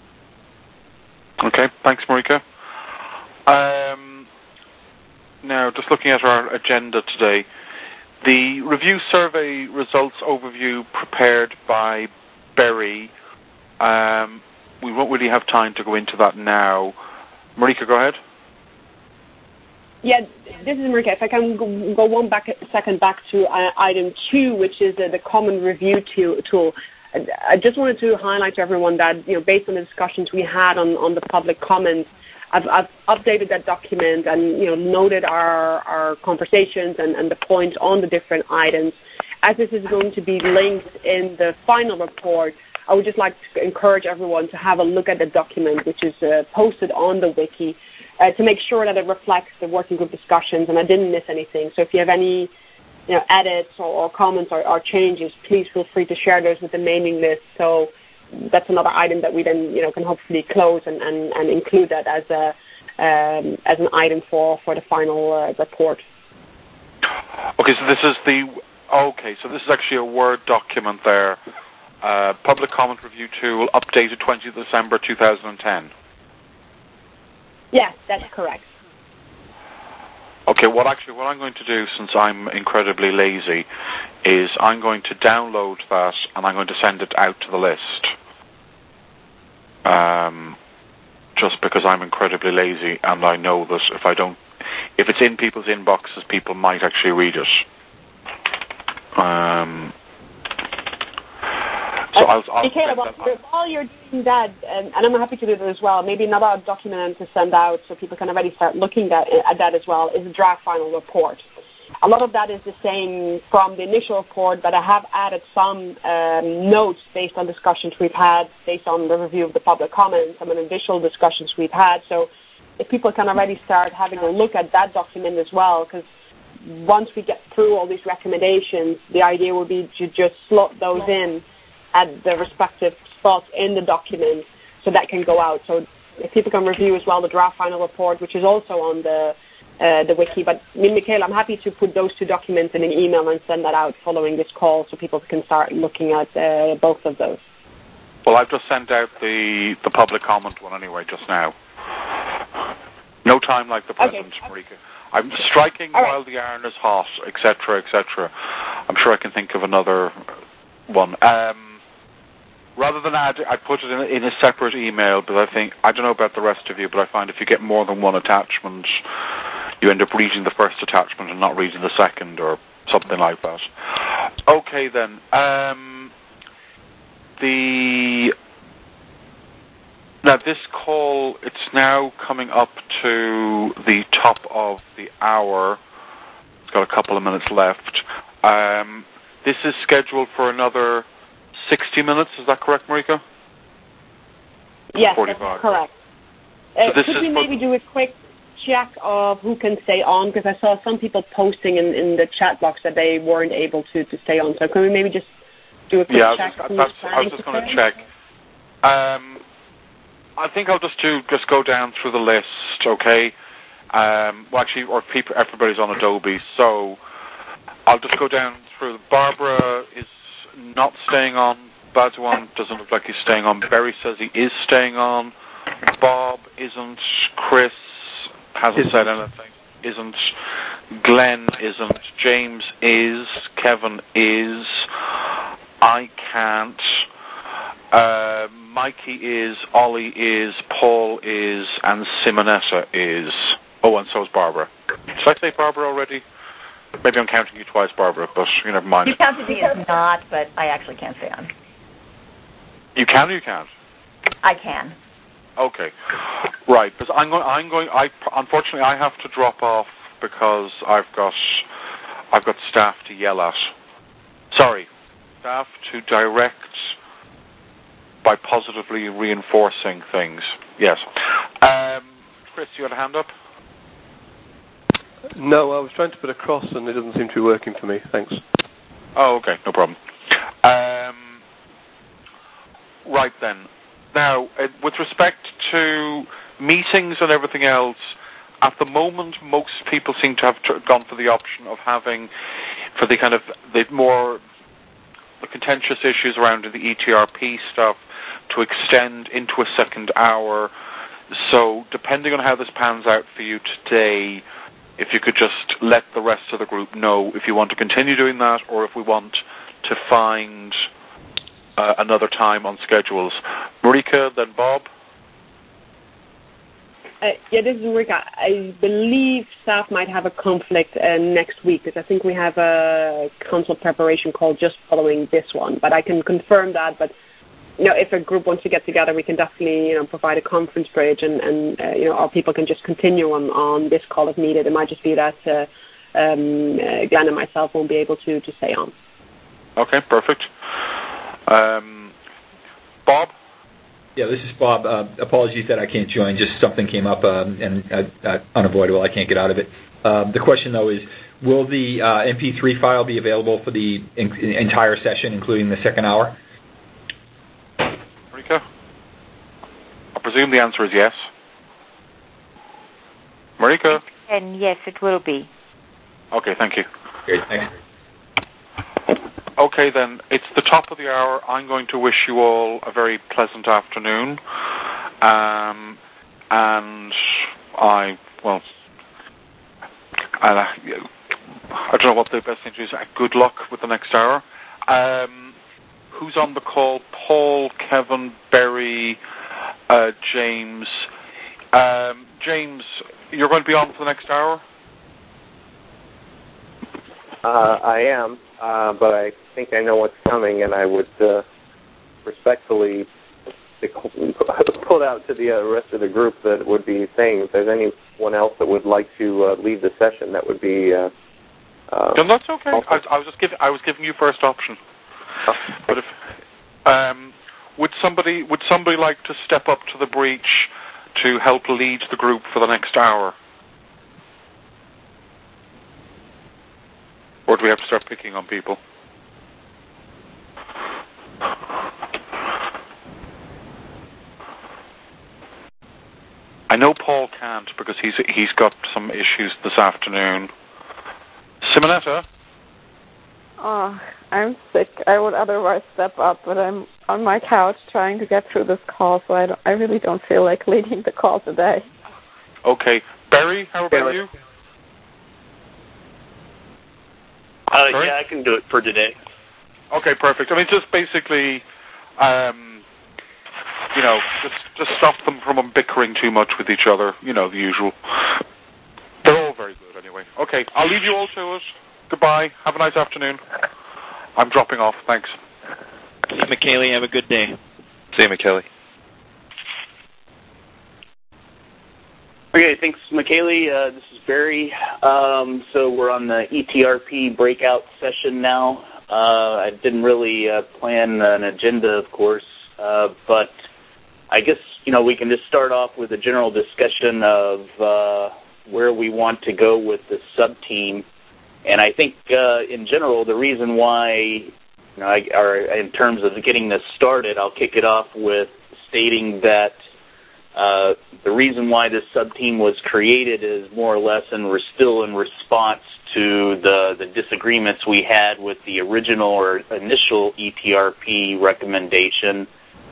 Okay, thanks, Marika. Um, now, just looking at our agenda today, the review survey results overview prepared by Berry. Um, we won't really have time to go into that now. Marika, go ahead. Yeah, this is Marika. If I can go, go one back, second back to uh, item two, which is uh, the common review to, tool. I just wanted to highlight to everyone that, you know, based on the discussions we had on, on the public comments, I've, I've updated that document and, you know, noted our, our conversations and, and the points on the different items. As this is going to be linked in the final report, I would just like to encourage everyone to have a look at the document, which is uh, posted on the wiki, uh, to make sure that it reflects the working group discussions and I didn't miss anything. So if you have any, you know, edits or, or comments or, or changes, please feel free to share those with the mailing list. So that's another item that we then, you know, can hopefully close and, and, and include that as a um, as an item for, for the final uh, report. Okay, so this is the okay. So this is actually a Word document there. Uh, public comment review tool updated twentieth of December two thousand ten. Yes, that's correct. Okay, what actually what I'm going to do, since I'm incredibly lazy, is I'm going to download that and I'm going to send it out to the list. Um, just because I'm incredibly lazy and I know that if I don't, if it's in people's inboxes, people might actually read it. Um. So I'll, I'll Michaela, while, while you're doing that, um, and I'm happy to do that as well, maybe another document to send out so people can already start looking at, at that as well is the draft final report. A lot of that is the same from the initial report, but I have added some um, notes based on discussions we've had, based on the review of the public comments, some initial discussions we've had. So if people can already start having a look at that document as well, because once we get through all these recommendations, the idea would be to just slot those in at the respective spots in the document so that can go out. So if people can review as well the draft final report, which is also on the uh, the wiki. But me and Michaela, I'm happy to put those two documents in an email and send that out following this call so people can start looking at uh, both of those. Well, I've just sent out the, the public comment one anyway just now. No time like the present, okay. Marika. I'm striking right. while the iron is hot, et cetera, et cetera. I'm sure I can think of another one. Um, Rather than add, I put it in a, in a separate email, but I think, I don't know about the rest of you, but I find if you get more than one attachment, you end up reading the first attachment and not reading the second, or something like that. Okay, then. Um, the Now, this call, it's now coming up to the top of the hour. It's got a couple of minutes left. Um, this is scheduled for another sixty minutes. Is that correct, Marika? Yes, forty-five. that's correct. So Uh, this could is we maybe do a quick check of who can stay on? Because I saw some people posting in, in the chat box that they weren't able to, to stay on. So can we maybe just do a quick yeah, check? I was just, I was just going to check. Um, I think I'll just do just go down through the list, okay? Um, well, actually, or people, everybody's on Adobe, so I'll just go down through. Barbara is not staying on. Badwan doesn't look like he's staying on. Barry says he is staying on. Bob isn't. Chris hasn't isn't. said anything. Isn't. Glenn isn't. James is. Kevin is. I can't. Uh, Mikey is. Ollie is. Paul is. And Simonetta is. Oh, and so is Barbara. Did I say Barbara already? Maybe I'm counting you twice, Barbara, but you never mind. You counted me as not, but I actually can't stay on. You can or you can't? I can. Okay, right. Because I'm going. I'm going. I unfortunately I have to drop off because I've got I've got staff to yell at. Sorry, staff to direct by positively reinforcing things. Yes. Um, Chris, you had a hand up? No, I was trying to put a cross and it doesn't seem to be working for me. Thanks. Oh, okay, no problem. Um, right then. Now, uh, with respect to meetings and everything else, at the moment, most people seem to have t- gone for the option of having, for the kind of the more the contentious issues around the E T R P stuff, to extend into a second hour. So, depending on how this pans out for you today, if you could just let the rest of the group know if you want to continue doing that or if we want to find uh, another time on schedules. Marika, then Bob? Uh, yeah, this is Marika. I believe staff might have a conflict uh, next week because I think we have a council preparation call just following this one. But I can confirm that. But you know, if a group wants to get together, we can definitely, you know, provide a conference bridge, and, and uh, you know, our people can just continue on, on this call if needed. It might just be that uh, um, uh, Glenn and myself won't be able to, to stay on. Okay, perfect. Um, Bob? Yeah, this is Bob. Uh, apologies that I can't join. Just something came up, um, and uh, uh, unavoidable. I can't get out of it. Um, the question, though, is will the uh, M P three file be available for the in- entire session, including the second hour? I presume the answer is yes. Marika? And yes, it will be. Okay, thank you. Great, thanks. Okay, then, it's the top of the hour. I'm going to wish you all a very pleasant afternoon. Um, and I, well, I, I don't know what the best thing to do is. Good luck with the next hour. Um, who's on the call? Paul, Kevin, Barry, uh, James. Um, James, you're going to be on for the next hour? Uh, I am, uh, but I think I know what's coming, and I would uh, respectfully put out to the uh, rest of the group that would be saying if there's anyone else that would like to uh, leave the session, that would be. Uh, uh, no, that's okay. I, I was just giving. I was giving you first option. Oh. But if um, would somebody would somebody like to step up to the breach to help lead the group for the next hour? Or do we have to start picking on people? I know Paul can't because he's he's got some issues this afternoon. Simonetta? Oh, I'm sick. I would otherwise step up, but I'm on my couch trying to get through this call, so I, don't, I really don't feel like leading the call today. Okay. Barry, how about Barry. you? Uh, yeah, I can do it for today. Okay, perfect. I mean, just basically, um, you know, just just stop them from bickering too much with each other. You know, the usual. They're all very good anyway. Okay, I'll leave you all to it. Goodbye. Have a nice afternoon. I'm dropping off. Thanks. See you, McKaylee. Have a good day. See you, McKaylee. Okay, thanks, McKaylee. Uh, this is Barry. Um, so we're on the E T R P breakout session now. Uh, I didn't really uh, plan an agenda, of course, uh, but I guess, you know, we can just start off with a general discussion of uh, where we want to go with the sub-team. And I think, uh, in general, the reason why, you know, I, or in terms of getting this started, I'll kick it off with stating that uh, the reason why this sub-team was created is more or less and we're still in response to the, the disagreements we had with the original or initial E T R P recommendation.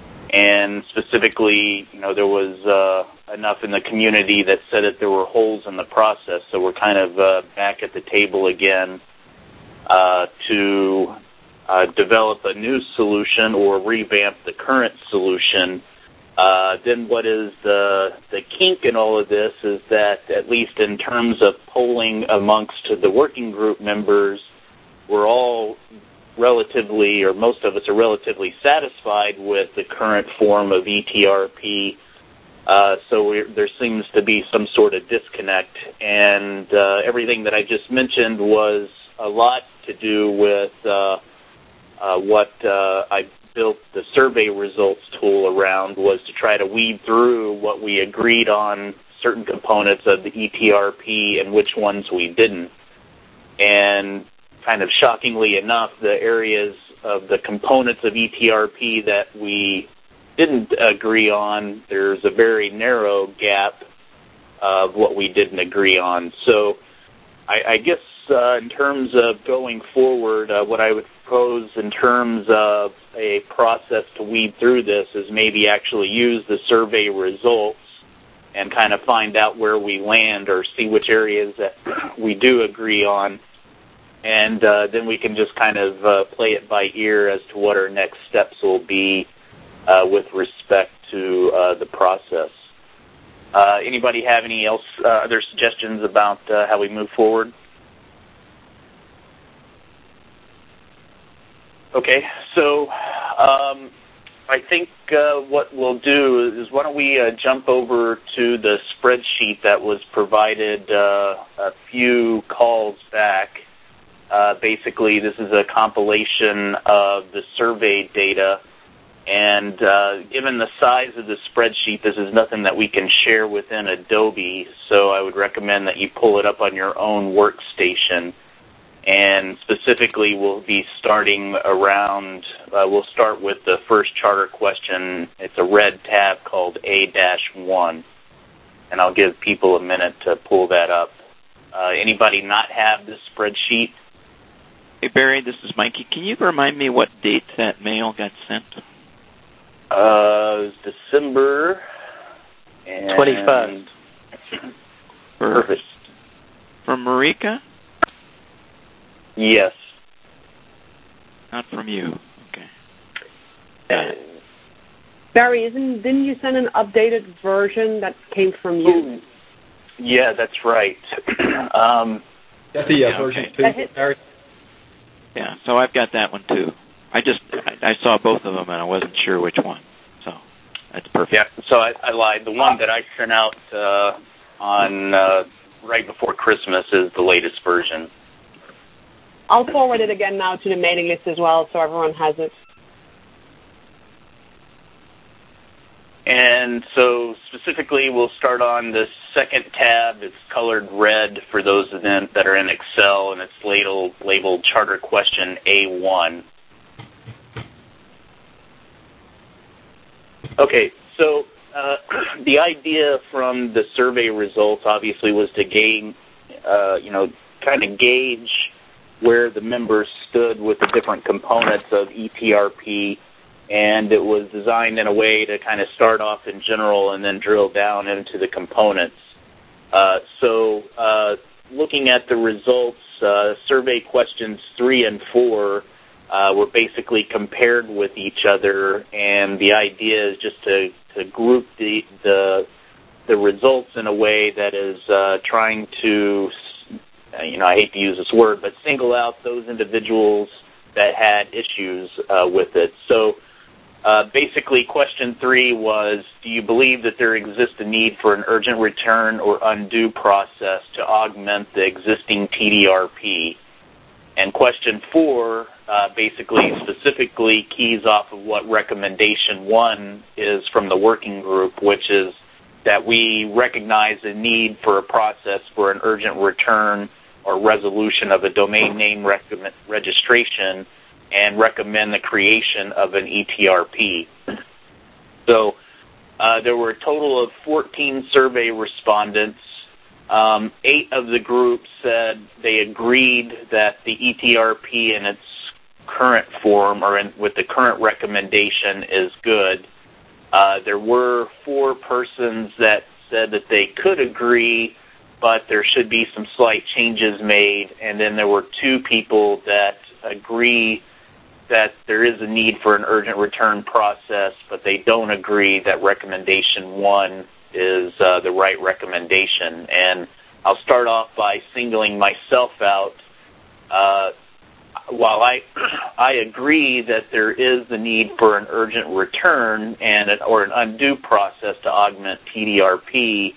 And specifically, you know, there was uh, enough in the community that said that there were holes in the process. So we're kind of uh, back at the table again uh, to uh, develop a new solution or revamp the current solution. Uh, then what is the, the kink in all of this is that, at least in terms of polling amongst the working group members, we're all relatively, or most of us are relatively satisfied with the current form of E T R P. Uh, so we're, there seems to be some sort of disconnect. And uh, everything that I just mentioned was a lot to do with uh, uh, what uh, I built the survey results tool around, was to try to weed through what we agreed on, certain components of the E T R P and which ones we didn't. And kind of shockingly enough, the areas of the components of E T R P that we didn't agree on, there's a very narrow gap of what we didn't agree on. So I, I guess uh, in terms of going forward, uh, what I would propose in terms of a process to weed through this is maybe actually use the survey results and kind of find out where we land or see which areas that we do agree on. And uh, then we can just kind of uh, play it by ear as to what our next steps will be uh, with respect to uh, the process. Uh, anybody have any else uh, other suggestions about uh, how we move forward? Okay, so um, I think uh, what we'll do is why don't we uh, jump over to the spreadsheet that was provided uh, a few calls back. Uh, basically, this is a compilation of the survey data, and uh, given the size of the spreadsheet, this is nothing that we can share within Adobe, so I would recommend that you pull it up on your own workstation. And specifically, we'll be starting around, uh, we'll start with the first charter question. It's a red tab called A one, and I'll give people a minute to pull that up. Uh, anybody not have this spreadsheet? Hey, Barry, this is Mikey. Can you remind me what date that mail got sent? Uh, it was December and twenty-first. Perfect. From Marika? Yes. Not from you. Okay. Uh, Barry, isn't didn't you send an updated version that came from you? Ooh. Yeah, that's right. um, That's the uh, yeah, version okay. two, Barry. Yeah, so I've got that one too. I just I, I saw both of them and I wasn't sure which one. So that's perfect. Yeah. So I, I lied. The one that I sent out uh, on uh, right before Christmas is the latest version. I'll forward it again now to the mailing list as well, so everyone has it. And so specifically, we'll start on the second tab. It's colored red for those of them that are in Excel, and it's labeled, labeled Charter Question A one. Okay, so uh, the idea from the survey results obviously was to gain, uh, you know, kind of gauge where the members stood with the different components of E T R P, and it was designed in a way to kind of start off in general and then drill down into the components. Uh, so uh, looking at the results, uh, survey questions three and four uh, were basically compared with each other, and the idea is just to, to group the, the the results in a way that is uh, trying to, you know, I hate to use this word, but single out those individuals that had issues uh, with it. So uh, basically question three was, do you believe that there exists a need for an urgent return or undo process to augment the existing T D R P? And question four uh, basically specifically keys off of what recommendation one is from the working group, which is that we recognize the need for a process for an urgent return or resolution of a domain name rec- registration and recommend the creation of an E T R P. So uh, there were a total of fourteen survey respondents. Um, eight of the group said they agreed that the E T R P in its current form or in, with the current recommendation is good. Uh, there were four persons that said that they could agree, but there should be some slight changes made. And then there were two people that agree that there is a need for an urgent return process, but they don't agree that recommendation one is uh, the right recommendation. And I'll start off by singling myself out. Uh, while I I agree that there is the need for an urgent return and an, or an undo process to augment T D R P,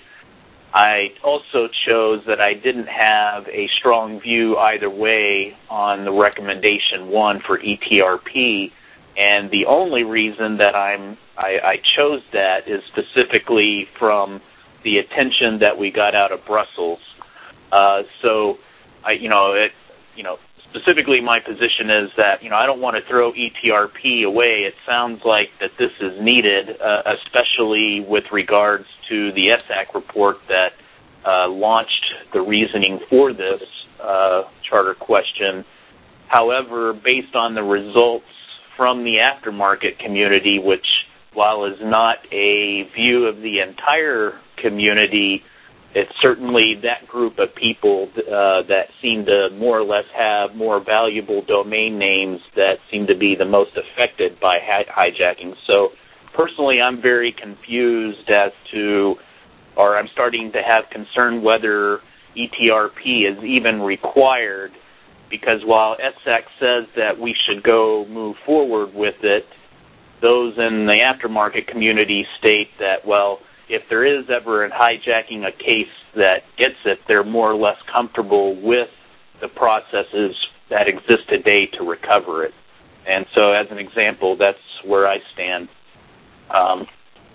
I also chose that I didn't have a strong view either way on the recommendation one for E T R P, and the only reason that I'm I, I chose that is specifically from the attention that we got out of Brussels. Uh, so, I you know it you know. Specifically, my position is that, you know, I don't want to throw E T R P away. It sounds like that this is needed, uh, especially with regards to the S A C report that uh, launched the reasoning for this uh, charter question. However, based on the results from the aftermarket community, which, while is not a view of the entire community, it's certainly that group of people uh, that seem to more or less have more valuable domain names that seem to be the most affected by hi- hijacking. So personally, I'm very confused as to, or I'm starting to have concern whether E T R P is even required, because while S A C says that we should go move forward with it, those in the aftermarket community state that, well, if there is ever a hijacking a case that gets it, they're more or less comfortable with the processes that exist today to recover it. And so as an example, that's where I stand. Um,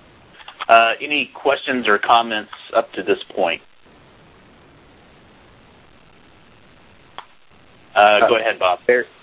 uh, any questions or comments up to this point? Uh, go ahead, Bob.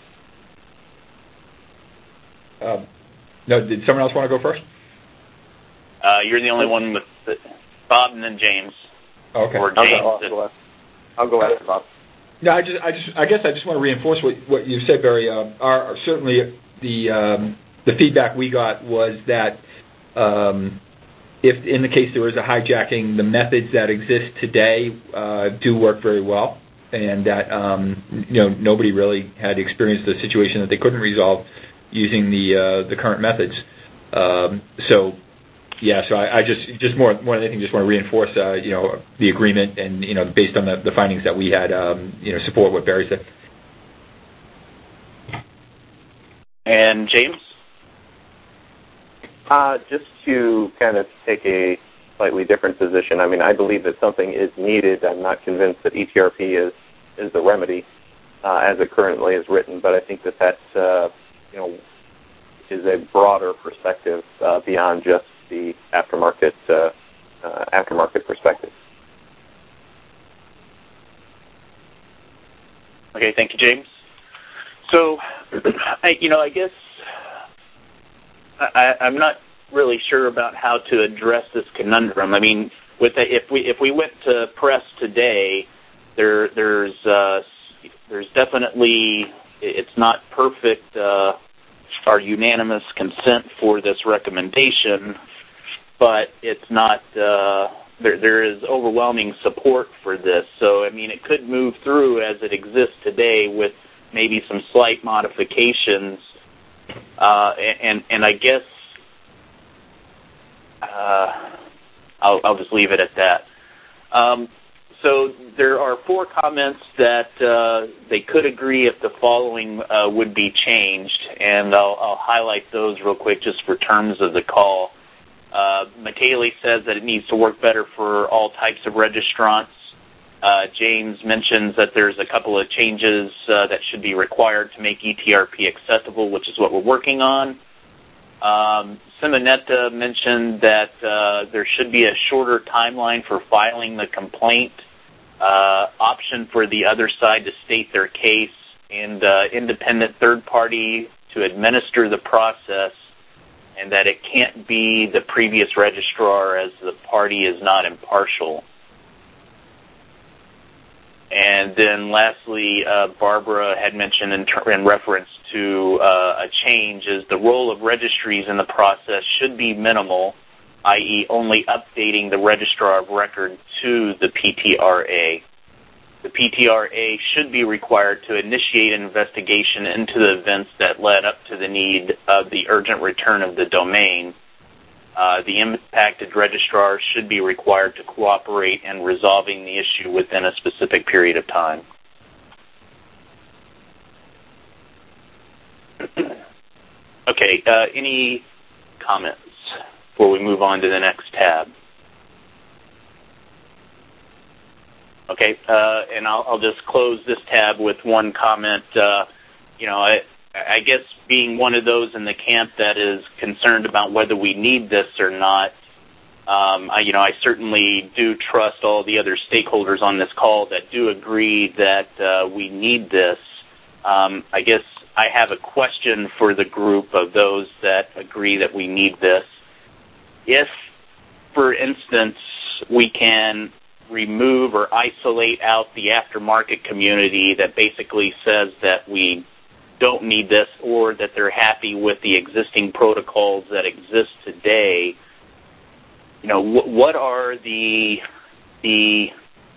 Um, no, did someone else want to go first? Uh, you're the only one with the, Bob, and then James. Okay. Or James. I'll go, I'll, I'll go after Bob. No, I just, I just, I guess I just want to reinforce what what you said, Barry. Uh, our certainly the um, the feedback we got was that um, if in the case there is a hijacking, the methods that exist today uh, do work very well, and that um, you know nobody really had experienced the situation that they couldn't resolve using the uh, the current methods. Um, so. Yeah, so I, I just just more more than anything just want to reinforce uh, you know the agreement and you know based on the, the findings that we had um, you know support what Barry said. And James, uh, just to kind of take a slightly different position. I mean, I believe that something is needed. I'm not convinced that E T R P is is the remedy uh, as it currently is written, but I think that that uh, you know is a broader perspective uh, beyond just the aftermarket uh, uh, aftermarket perspective. Okay, thank you, James. So, I, you know, I guess I, I'm not really sure about how to address this conundrum. I mean, with the, if we if we went to press today, there there's uh, there's definitely it's not perfect. Uh, our unanimous consent for this recommendation, but it's not, uh, there, there is overwhelming support for this. So, I mean, it could move through as it exists today with maybe some slight modifications. Uh, and, and I guess uh, I'll, I'll just leave it at that. Um, so there are four comments that uh, they could agree if the following uh, would be changed, and I'll, I'll highlight those real quick just for terms of the call. Uh, McKaylee says that it needs to work better for all types of registrants. Uh, James mentions that there's a couple of changes uh, that should be required to make E T R P accessible, which is what we're working on. Um, Simonetta mentioned that uh, there should be a shorter timeline for filing the complaint, uh, option for the other side to state their case, and uh, independent third party to administer the process, and that it can't be the previous registrar as the party is not impartial. And then lastly, uh, Barbara had mentioned in, ter- in reference to uh, a change is the role of registries in the process should be minimal, that is only updating the registrar of record to the P T R A. The P T R A should be required to initiate an investigation into the events that led up to the need of the urgent return of the domain. Uh, the impacted registrar should be required to cooperate in resolving the issue within a specific period of time. Okay, uh, any comments before we move on to the next tab? Okay, uh, and I'll, I'll just close this tab with one comment. Uh, you know, I, I guess being one of those in the camp that is concerned about whether we need this or not, um, I, you know, I certainly do trust all the other stakeholders on this call that do agree that uh, we need this. Um, I guess I have a question for the group of those that agree that we need this. If, for instance, we can remove or isolate out the aftermarket community that basically says that we don't need this, or that they're happy with the existing protocols that exist today, you know, wh- what are the the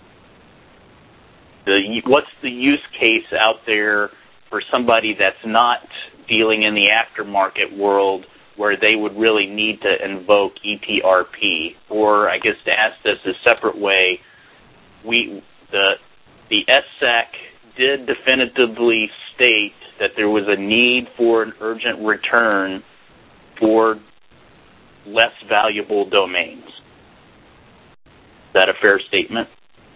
the what's the use case out there for somebody that's not dealing in the aftermarket world where they would really need to invoke E T R P? Or I guess to ask this a separate way, we the the S S A C did definitively state that there was a need for an urgent return for less valuable domains. Is that a fair statement?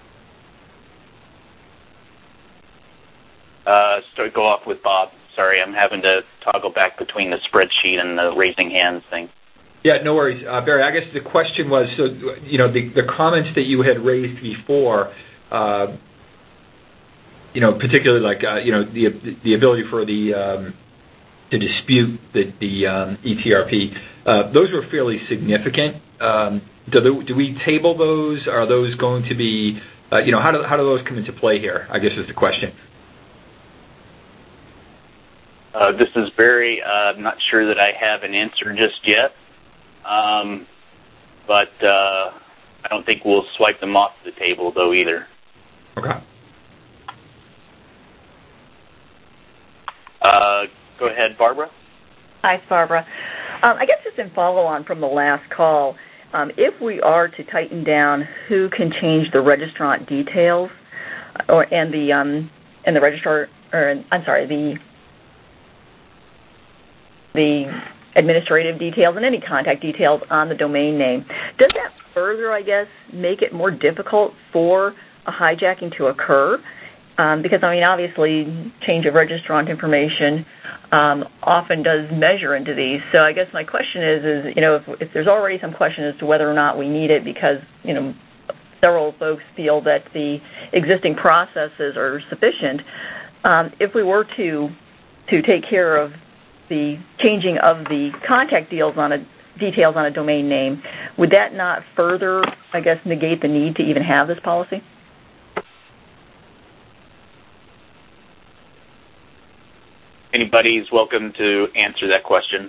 Uh, start, go off with Bob. Sorry, I'm having to toggle back between the spreadsheet and the raising hands thing. Yeah, no worries. Uh, Barry, I guess the question was, so, you know, the, the comments that you had raised before, uh, you know, particularly like, uh, you know, the the ability for the um, to dispute the, the um, E T R P, uh, those were fairly significant. Um, do, the, do we table those? Are those going to be, uh, you know, how do how do those come into play here? I guess is the question. Uh, this is Barry. Uh, I'm not sure that I have an answer just yet, um, but uh, I don't think we'll swipe them off the table though either. Okay. Uh, go ahead, Barbara. Hi, it's Barbara. Um, I guess just in follow-on from the last call, um, if we are to tighten down who can change the registrant details, or and the um, and the registrar, or I'm sorry, the the administrative details and any contact details on the domain name, does that further, I guess, make it more difficult for a hijacking to occur? Um, because, I mean, obviously, change of registrant information um, often does measure into these. So I guess my question is, is you know, if, if there's already some question as to whether or not we need it because, you know, several folks feel that the existing processes are sufficient, um, if we were to to take care of the changing of the contact deals on a, details on a domain name, would that not further, I guess, negate the need to even have this policy? Anybody's welcome to answer that question.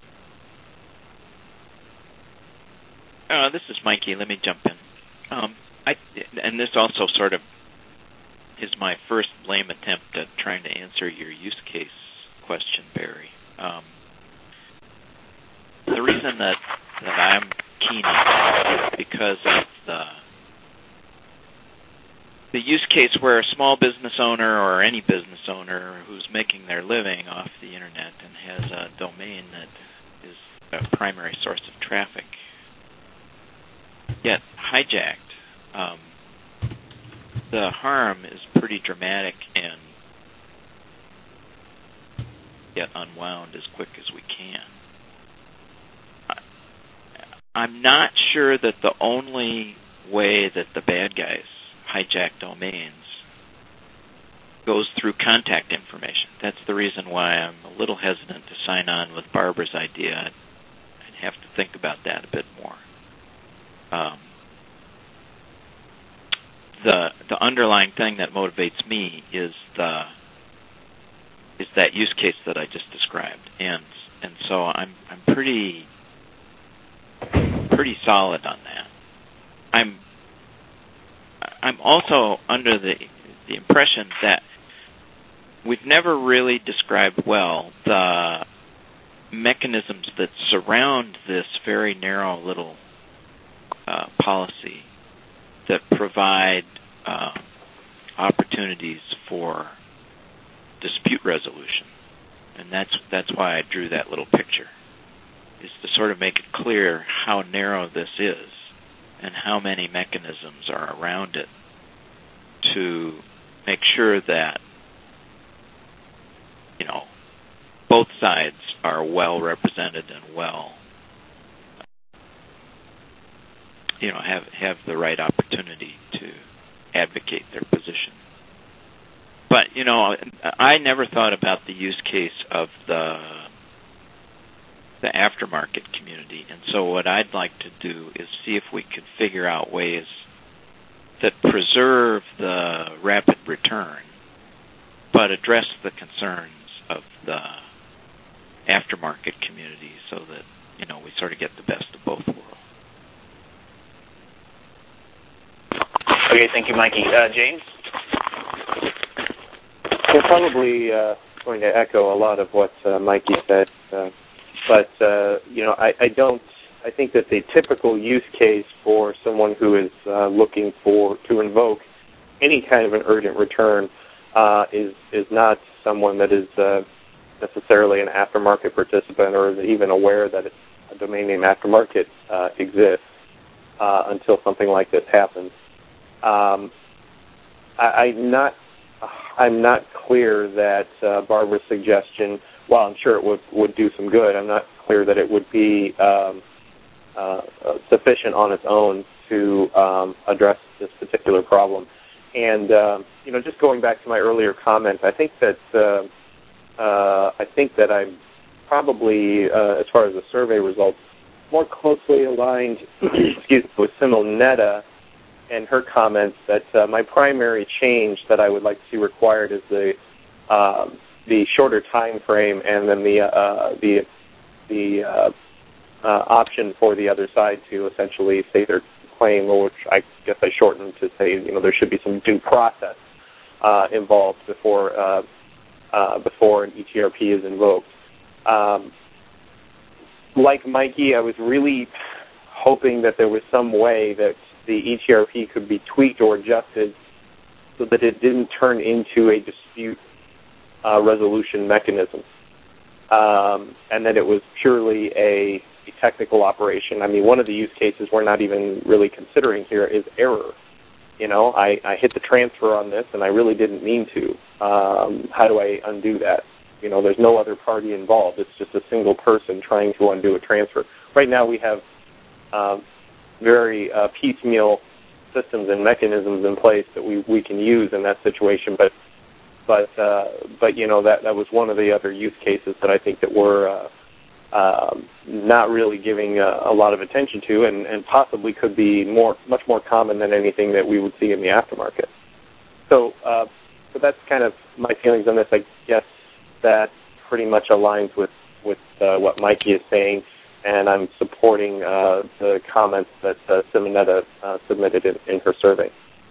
Uh, this is Mikey. Let me jump in. Um, I, and this also sort of is my first lame attempt at trying to answer your use case question, Barry. Um, the reason that, that I'm keen on it is because of the the use case where a small business owner or any business owner who's making their living off the internet and has a domain that is a primary source of traffic get hijacked. Um, the harm is pretty dramatic and get unwound as quick as we can. I, I'm not sure that the only way that the bad guys hijack domains goes through contact information. That's the reason why I'm a little hesitant to sign on with Barbara's idea. I'd, I'd have to think about that a bit more. Um, the the underlying thing that motivates me is the is that use case that I just described, and and so I'm I'm pretty pretty solid on that. I'm I'm also under the the impression that we've never really described well the mechanisms that surround this very narrow little uh, policy that provide uh, opportunities for dispute resolution. And that's that's why I drew that little picture, is to sort of make it clear how narrow this is and how many mechanisms are around it to make sure that, you know, both sides are well represented and well, you know, have have the right opportunity to advocate their position. But, you know, I never thought about the use case of the the aftermarket community. And so what I'd like to do is see if we could figure out ways that preserve the rapid return, but address the concerns of the aftermarket community so that, you know, we sort of get the best of both worlds. Okay, thank you, Mikey. Uh, James? I'm probably uh, going to echo a lot of what uh, Mikey said, uh, but, uh, you know, I, I don't, I think that the typical use case for someone who is uh, looking for, to invoke any kind of an urgent return uh, is, is not someone that is uh, necessarily an aftermarket participant or is even aware that a domain name aftermarket uh, exists uh, until something like this happens. Um, I, I'm not I'm not clear that uh, Barbara's suggestion, while I'm sure it would, would do some good, I'm not clear that it would be um, uh, sufficient on its own to um, address this particular problem. And uh, you know, just going back to my earlier comment, I think that uh, uh, I think that I'm probably, uh, as far as the survey results, more closely aligned, excuse me, with Simonetta and her comments that uh, my primary change that I would like to see required is the uh, the shorter time frame, and then the uh, the the uh, uh, option for the other side to essentially state their claim, which I guess I shortened to say, you know, there should be some due process uh, involved before uh, uh, before an E T R P is invoked. Um, like Mikey, I was really hoping that there was some way that the E T R P could be tweaked or adjusted so that it didn't turn into a dispute uh, resolution mechanism, um, and that it was purely a, a technical operation. I mean, one of the use cases we're not even really considering here is error. You know, I, I hit the transfer on this, and I really didn't mean to. Um, how do I undo that? You know, there's no other party involved. It's just a single person trying to undo a transfer. Right now we have um, very uh, piecemeal systems and mechanisms in place that we, we can use in that situation, but but uh, but you know that that was one of the other use cases that I think that we're uh, uh, not really giving a, a lot of attention to, and, and possibly could be more much more common than anything that we would see in the aftermarket. So uh, so that's kind of my feelings on this. I guess that pretty much aligns with with uh, what Mikey is saying. And I'm supporting uh, the comments that uh, Simonetta uh, submitted in, in her survey.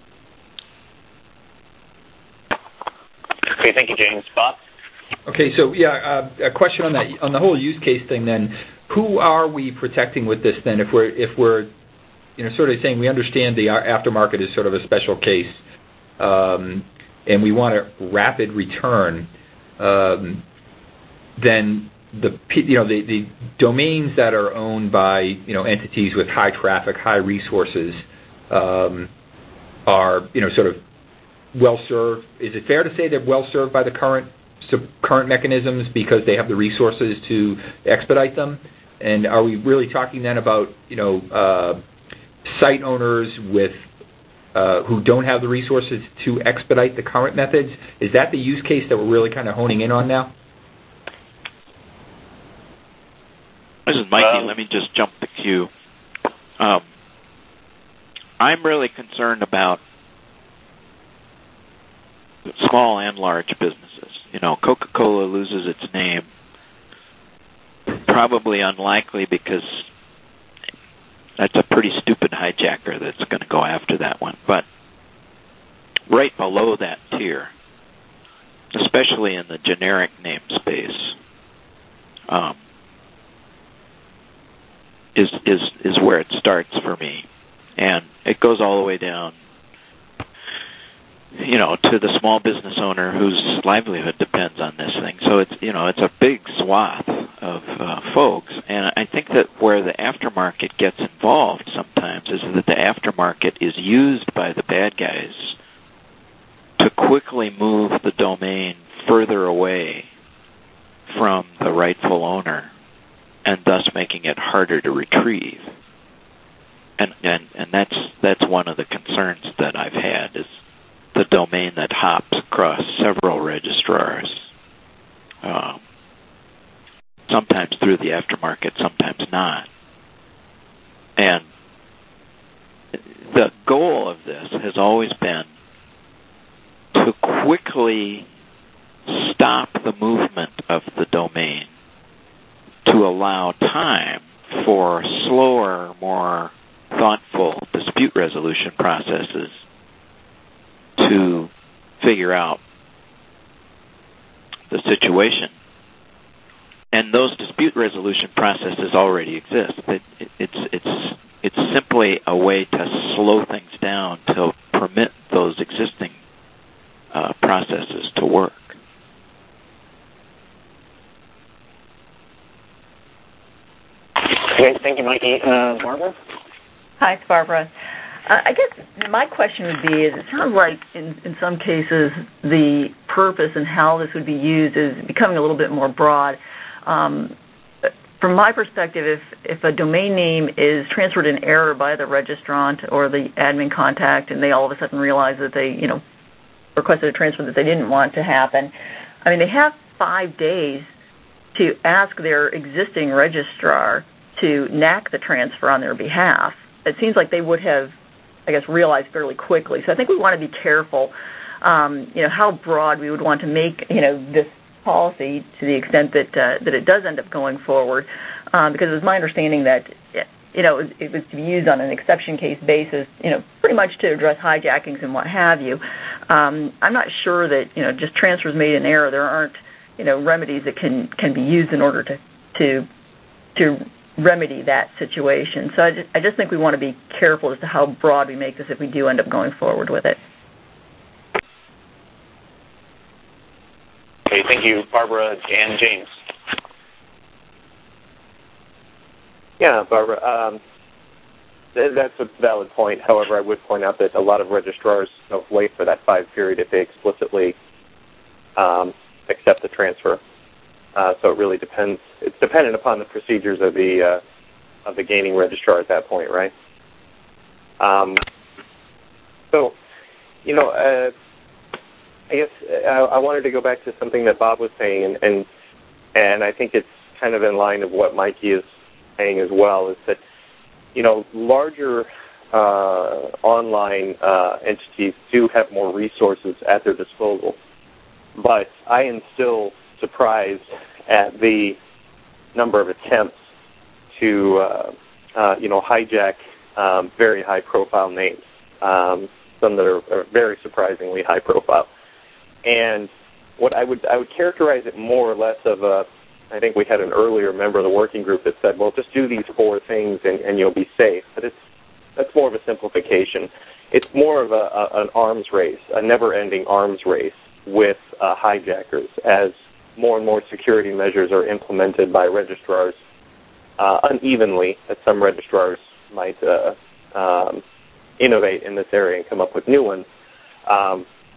Okay, thank you, James. Bob? Okay, so yeah, uh, a question on that, on the whole use case thing. Then, who are we protecting with this? Then, if we're if we're you know sort of saying we understand the aftermarket is sort of a special case, um, and we want a rapid return, um, then. The you know the, the domains that are owned by you know entities with high traffic, high resources, um, are you know sort of well served. Is it fair to say they're well served by the current current mechanisms because they have the resources to expedite them? And are we really talking then about, you know, uh, site owners with uh, who don't have the resources to expedite the current methods? Is that the use case that we're really kind of honing in on now? This is Mikey. Um, Let me just jump the queue. Um, I'm really concerned about small and large businesses. You know, Coca-Cola loses its name. Probably unlikely because that's a pretty stupid hijacker that's going to go after that one. But right below that tier, especially in the generic name space, um, is is is where it starts for me, and it goes all the way down, you know, to the small business owner whose livelihood depends on this thing. So it's, you know, it's a big swath of uh, folks, and I think that where the aftermarket gets involved sometimes is that the aftermarket is used by the bad guys to quickly move the domain further away from the rightful owner, and thus making it harder to retrieve. And and and that's that's one of the concerns that I've had, is the domain that hops across several registrars, um, sometimes through the aftermarket, sometimes not. And the goal of this has always been to quickly stop the movement of the domain to allow time for slower, more thoughtful dispute resolution processes to figure out the situation. And those dispute resolution processes already exist. It, it, it's it's it's simply a way to slow things down to permit those existing uh, processes to work. Okay, thank you, Mikey. Uh, Barbara? Hi, it's Barbara. Uh, I guess my question would be, is it sounds like in, in some cases the purpose and how this would be used is becoming a little bit more broad. Um, from my perspective, if, if a domain name is transferred in error by the registrant or the admin contact and they all of a sudden realize that they, you know, requested a transfer that they didn't want to happen, I mean, they have five days to ask their existing registrar to N A C the transfer on their behalf. It seems like they would have, I guess, realized fairly quickly. So I think we want to be careful, um, you know, how broad we would want to make, you know, this policy to the extent that uh, that it does end up going forward, um, because it was my understanding that, you know, it was, it was to be used on an exception case basis, you know, pretty much to address hijackings and what have you. Um, I'm not sure that, you know, just transfers made in error, there aren't, you know, remedies that can, can be used in order to to to remedy that situation. So I just, I just think we want to be careful as to how broad we make this if we do end up going forward with it. Okay, thank you, Barbara and James. Yeah, Barbara, um, th- that's a valid point. However, I would point out that a lot of registrars don't wait for that five period if they explicitly um, accept the transfer. Uh, so it really depends. It's dependent upon the procedures of the uh, of the gaining registrar at that point, right? Um, so, you know, uh, I guess I, I wanted to go back to something that Bob was saying, and, and and I think it's kind of in line of what Mikey is saying as well. Is that, you know, larger uh, online uh, entities do have more resources at their disposal, but I am still surprised at the number of attempts to, uh, uh, you know, hijack um, very high-profile names, um, some that are, are very surprisingly high-profile. And what I would I would characterize it more or less of a, I think we had an earlier member of the working group that said, well, just do these four things and, and you'll be safe. But it's that's more of a simplification. It's more of a, a, an arms race, a never-ending arms race with uh, hijackers as more and more security measures are implemented by registrars uh, unevenly, as some registrars might uh, um, innovate in this area and come up with new ones. Um,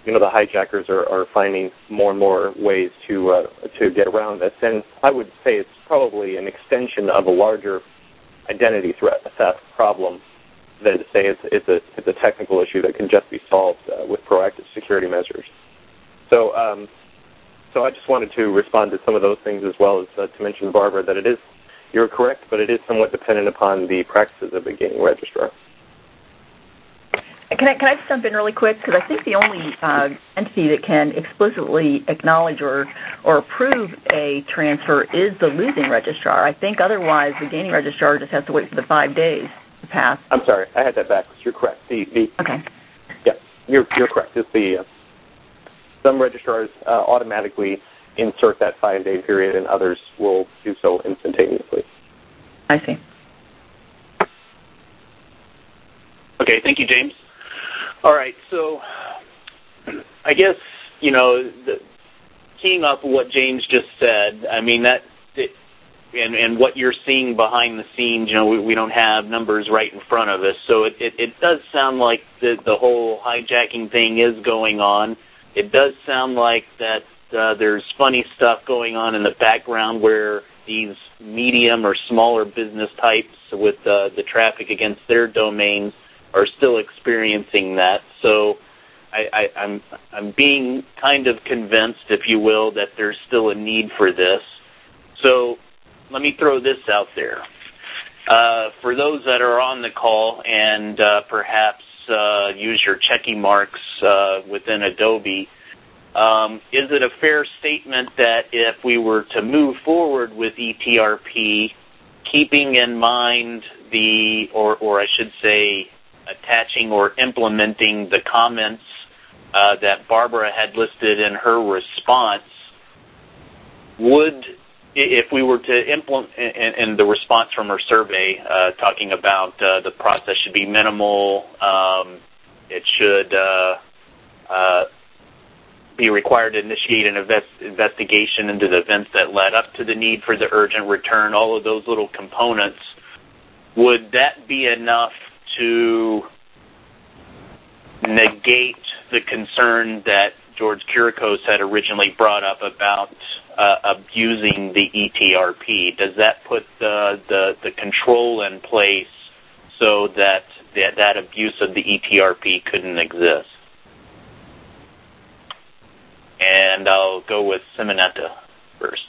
you know, the hijackers are, are finding more and more ways to uh, to get around this. And I would say it's probably an extension of a larger identity threat theft problem than to say it's it's a it's a technical issue that can just be solved uh, with proactive security measures. So um, so I just wanted to respond to some of those things, as well as uh, to mention, Barbara, that it is, you're correct, but it is somewhat dependent upon the practices of the gaming registrar. Can I, can I just jump in really quick? Because I think the only uh, entity that can explicitly acknowledge or, or approve a transfer is the losing registrar. I think otherwise the gaining registrar just has to wait for the five days to pass. I'm sorry, I had that backwards. You're correct. The, the, okay. Yeah, you're, you're correct. It's the, uh, some registrars uh, automatically insert that five-day period, and others will do so instantaneously. I see. Okay, thank you, James. All right, so I guess, you know, the, keying off of what James just said, I mean, that, it, and, and what you're seeing behind the scenes, you know, we, we don't have numbers right in front of us, so it, it, it does sound like the, the whole hijacking thing is going on. It does sound like that uh, there's funny stuff going on in the background where these medium or smaller business types with uh, the traffic against their domains are still experiencing that. So I, I, I'm I'm being kind of convinced, if you will, that there's still a need for this. So let me throw this out there. Uh, for those that are on the call and uh, perhaps uh, use your checking marks uh, within Adobe, um, is it a fair statement that if we were to move forward with E T R P, keeping in mind the, or, or I should say, attaching or implementing the comments uh, that Barbara had listed in her response, would, if we were to implement, in, in the response from her survey, uh, talking about uh, the process should be minimal, um, it should uh, uh, be required to initiate an invest, investigation into the events that led up to the need for the urgent return, all of those little components, would that be enough to negate the concern that George Kirikos had originally brought up about uh, abusing the E T R P? Does that put the, the, the control in place so that, that that abuse of the E T R P couldn't exist? And I'll go with Simonetta first.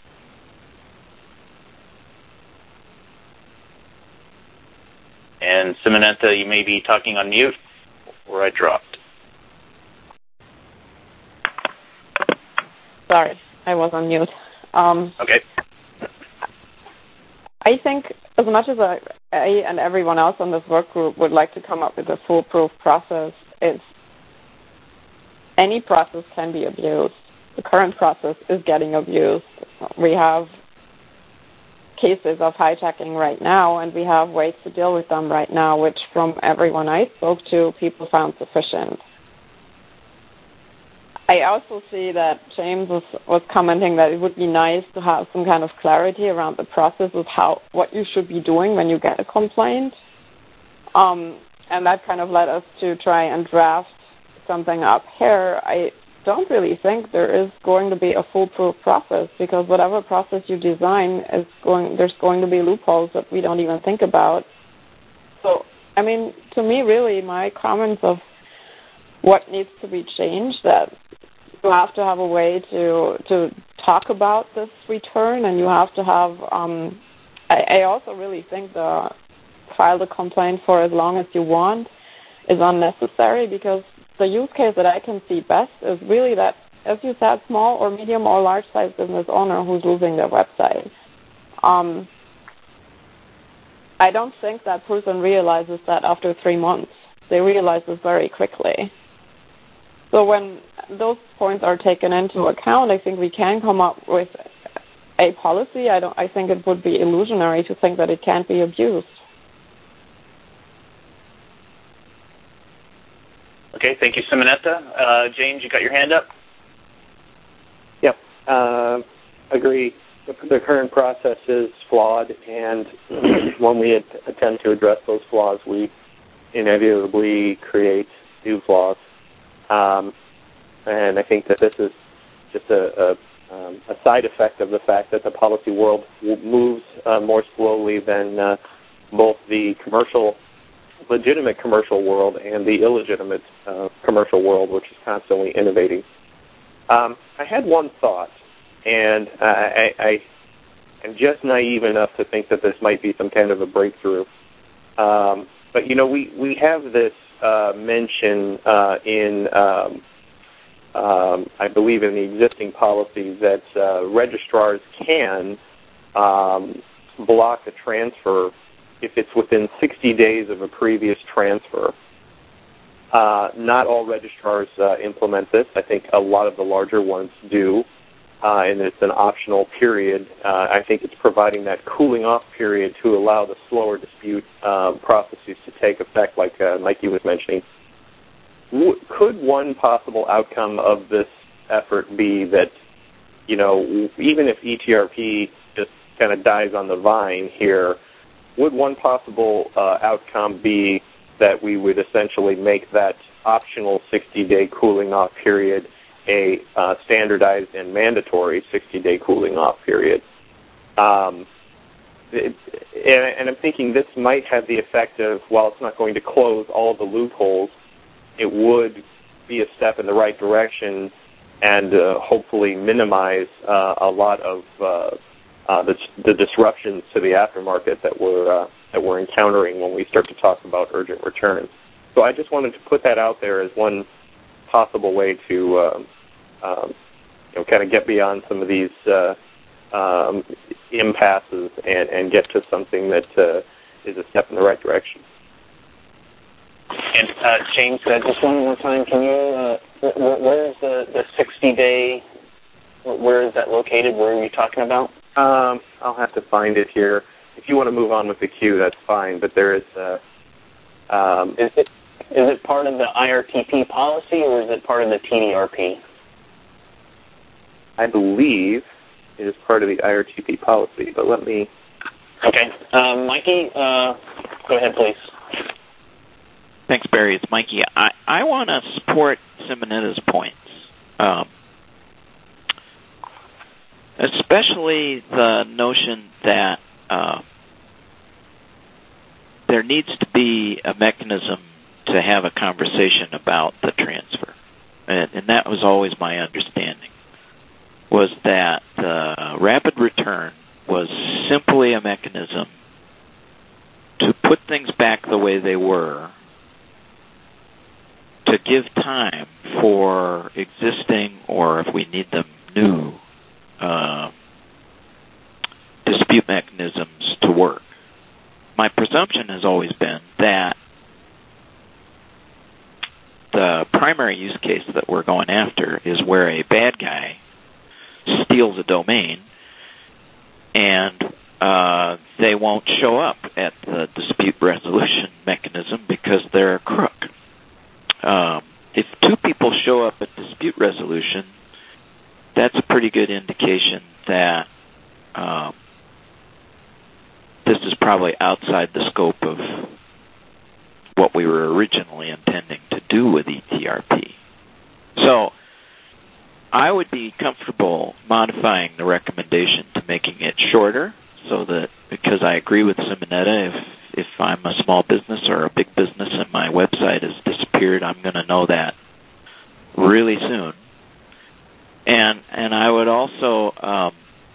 And Simonetta, you may be talking on mute, or I dropped. Sorry, I was on mute. Um, okay. I think as much as I, I and everyone else on this work group would like to come up with a foolproof process, it's any process can be abused. The current process is getting abused. We have cases of hijacking right now, and we have ways to deal with them right now, which from everyone I spoke to, people found sufficient. I also see that James was, was commenting that it would be nice to have some kind of clarity around the process of how what you should be doing when you get a complaint. Um, and that kind of led us to try and draft something up here. I don't really think there is going to be a foolproof process, because whatever process you design is going, there's going to be loopholes that we don't even think about. So, I mean, to me, really, my comments of what needs to be changed, that you have to have a way to to talk about this return, and you have to have, um, I, I also really think the file the complaint for as long as you want is unnecessary, because the use case that I can see best is really that, as you said, small or medium or large-size business owner who's losing their website. Um, I don't think that person realizes that after three months. They realize this very quickly. So when those points are taken into account, I think we can come up with a policy. I don't. I think it would be illusionary to think that it can't be abused. Okay, thank you, Simonetta. Uh, James, you got your hand up? Yep, uh, agree. The, the current process is flawed, and when we attempt to address those flaws, we inevitably create new flaws. Um, and I think that this is just a, a, um, a side effect of the fact that the policy world moves uh, more slowly than uh, both the commercial, legitimate commercial world and the illegitimate uh, commercial world, which is constantly innovating. Um, I had one thought, and I, I, I am just naive enough to think that this might be some kind of a breakthrough. Um, but, you know, we, we have this uh, mention uh, in, um, um, I believe, in the existing policies that uh, registrars can um, block a transfer if it's within sixty days of a previous transfer. Uh, not all registrars uh, implement this. I think a lot of the larger ones do, uh, and it's an optional period. Uh, I think it's providing that cooling off period to allow the slower dispute uh, processes to take effect, like uh, Mikey was mentioning. W- could one possible outcome of this effort be that, you know, even if E T R P just kind of dies on the vine here, would one possible uh, outcome be that we would essentially make that optional sixty-day cooling off period a uh, standardized and mandatory sixty-day cooling off period? Um, it, and, and I'm thinking this might have the effect of, while it's not going to close all of the loopholes, it would be a step in the right direction and uh, hopefully minimize uh, a lot of uh, Uh, the, the disruptions to the aftermarket that we're uh, that we're encountering when we start to talk about urgent returns. So I just wanted to put that out there as one possible way to uh, um, you know, kind of get beyond some of these uh, um, impasses and, and get to something that uh, is a step in the right direction. And uh, James, uh, just one more time, can you? Uh, where, where is the the sixty day? Where is that located? Where are you talking about? Um, I'll have to find it here. If you want to move on with the queue, that's fine. But there is a. Um, is it is it part of the I R T P policy or is it part of the T D R P? I believe it is part of the I R T P policy. But let me. Okay, um, Mikey, uh, go ahead, please. Thanks, Barry. It's Mikey. I I want to support Simonetta's points. Um, Especially the notion that uh, there needs to be a mechanism to have a conversation about the transfer. And, and that was always my understanding, was that uh, rapid return was simply a mechanism to put things back the way they were, to give time for existing, or if we need them, new Uh, dispute mechanisms to work. My presumption has always been that the primary use case that we're going after is where a bad guy steals a domain and uh, they won't show up at the dispute resolution mechanism because they're a crook. Um, if two people show up at dispute resolution, that's a pretty good indication that um, this is probably outside the scope of what we were originally intending to do with E T R P. So I would be comfortable modifying the recommendation to making it shorter, so that, because I agree with Simonetta, if, if I'm a small business or a big business and my website has disappeared, I'm going to know that really soon. And and I would also um,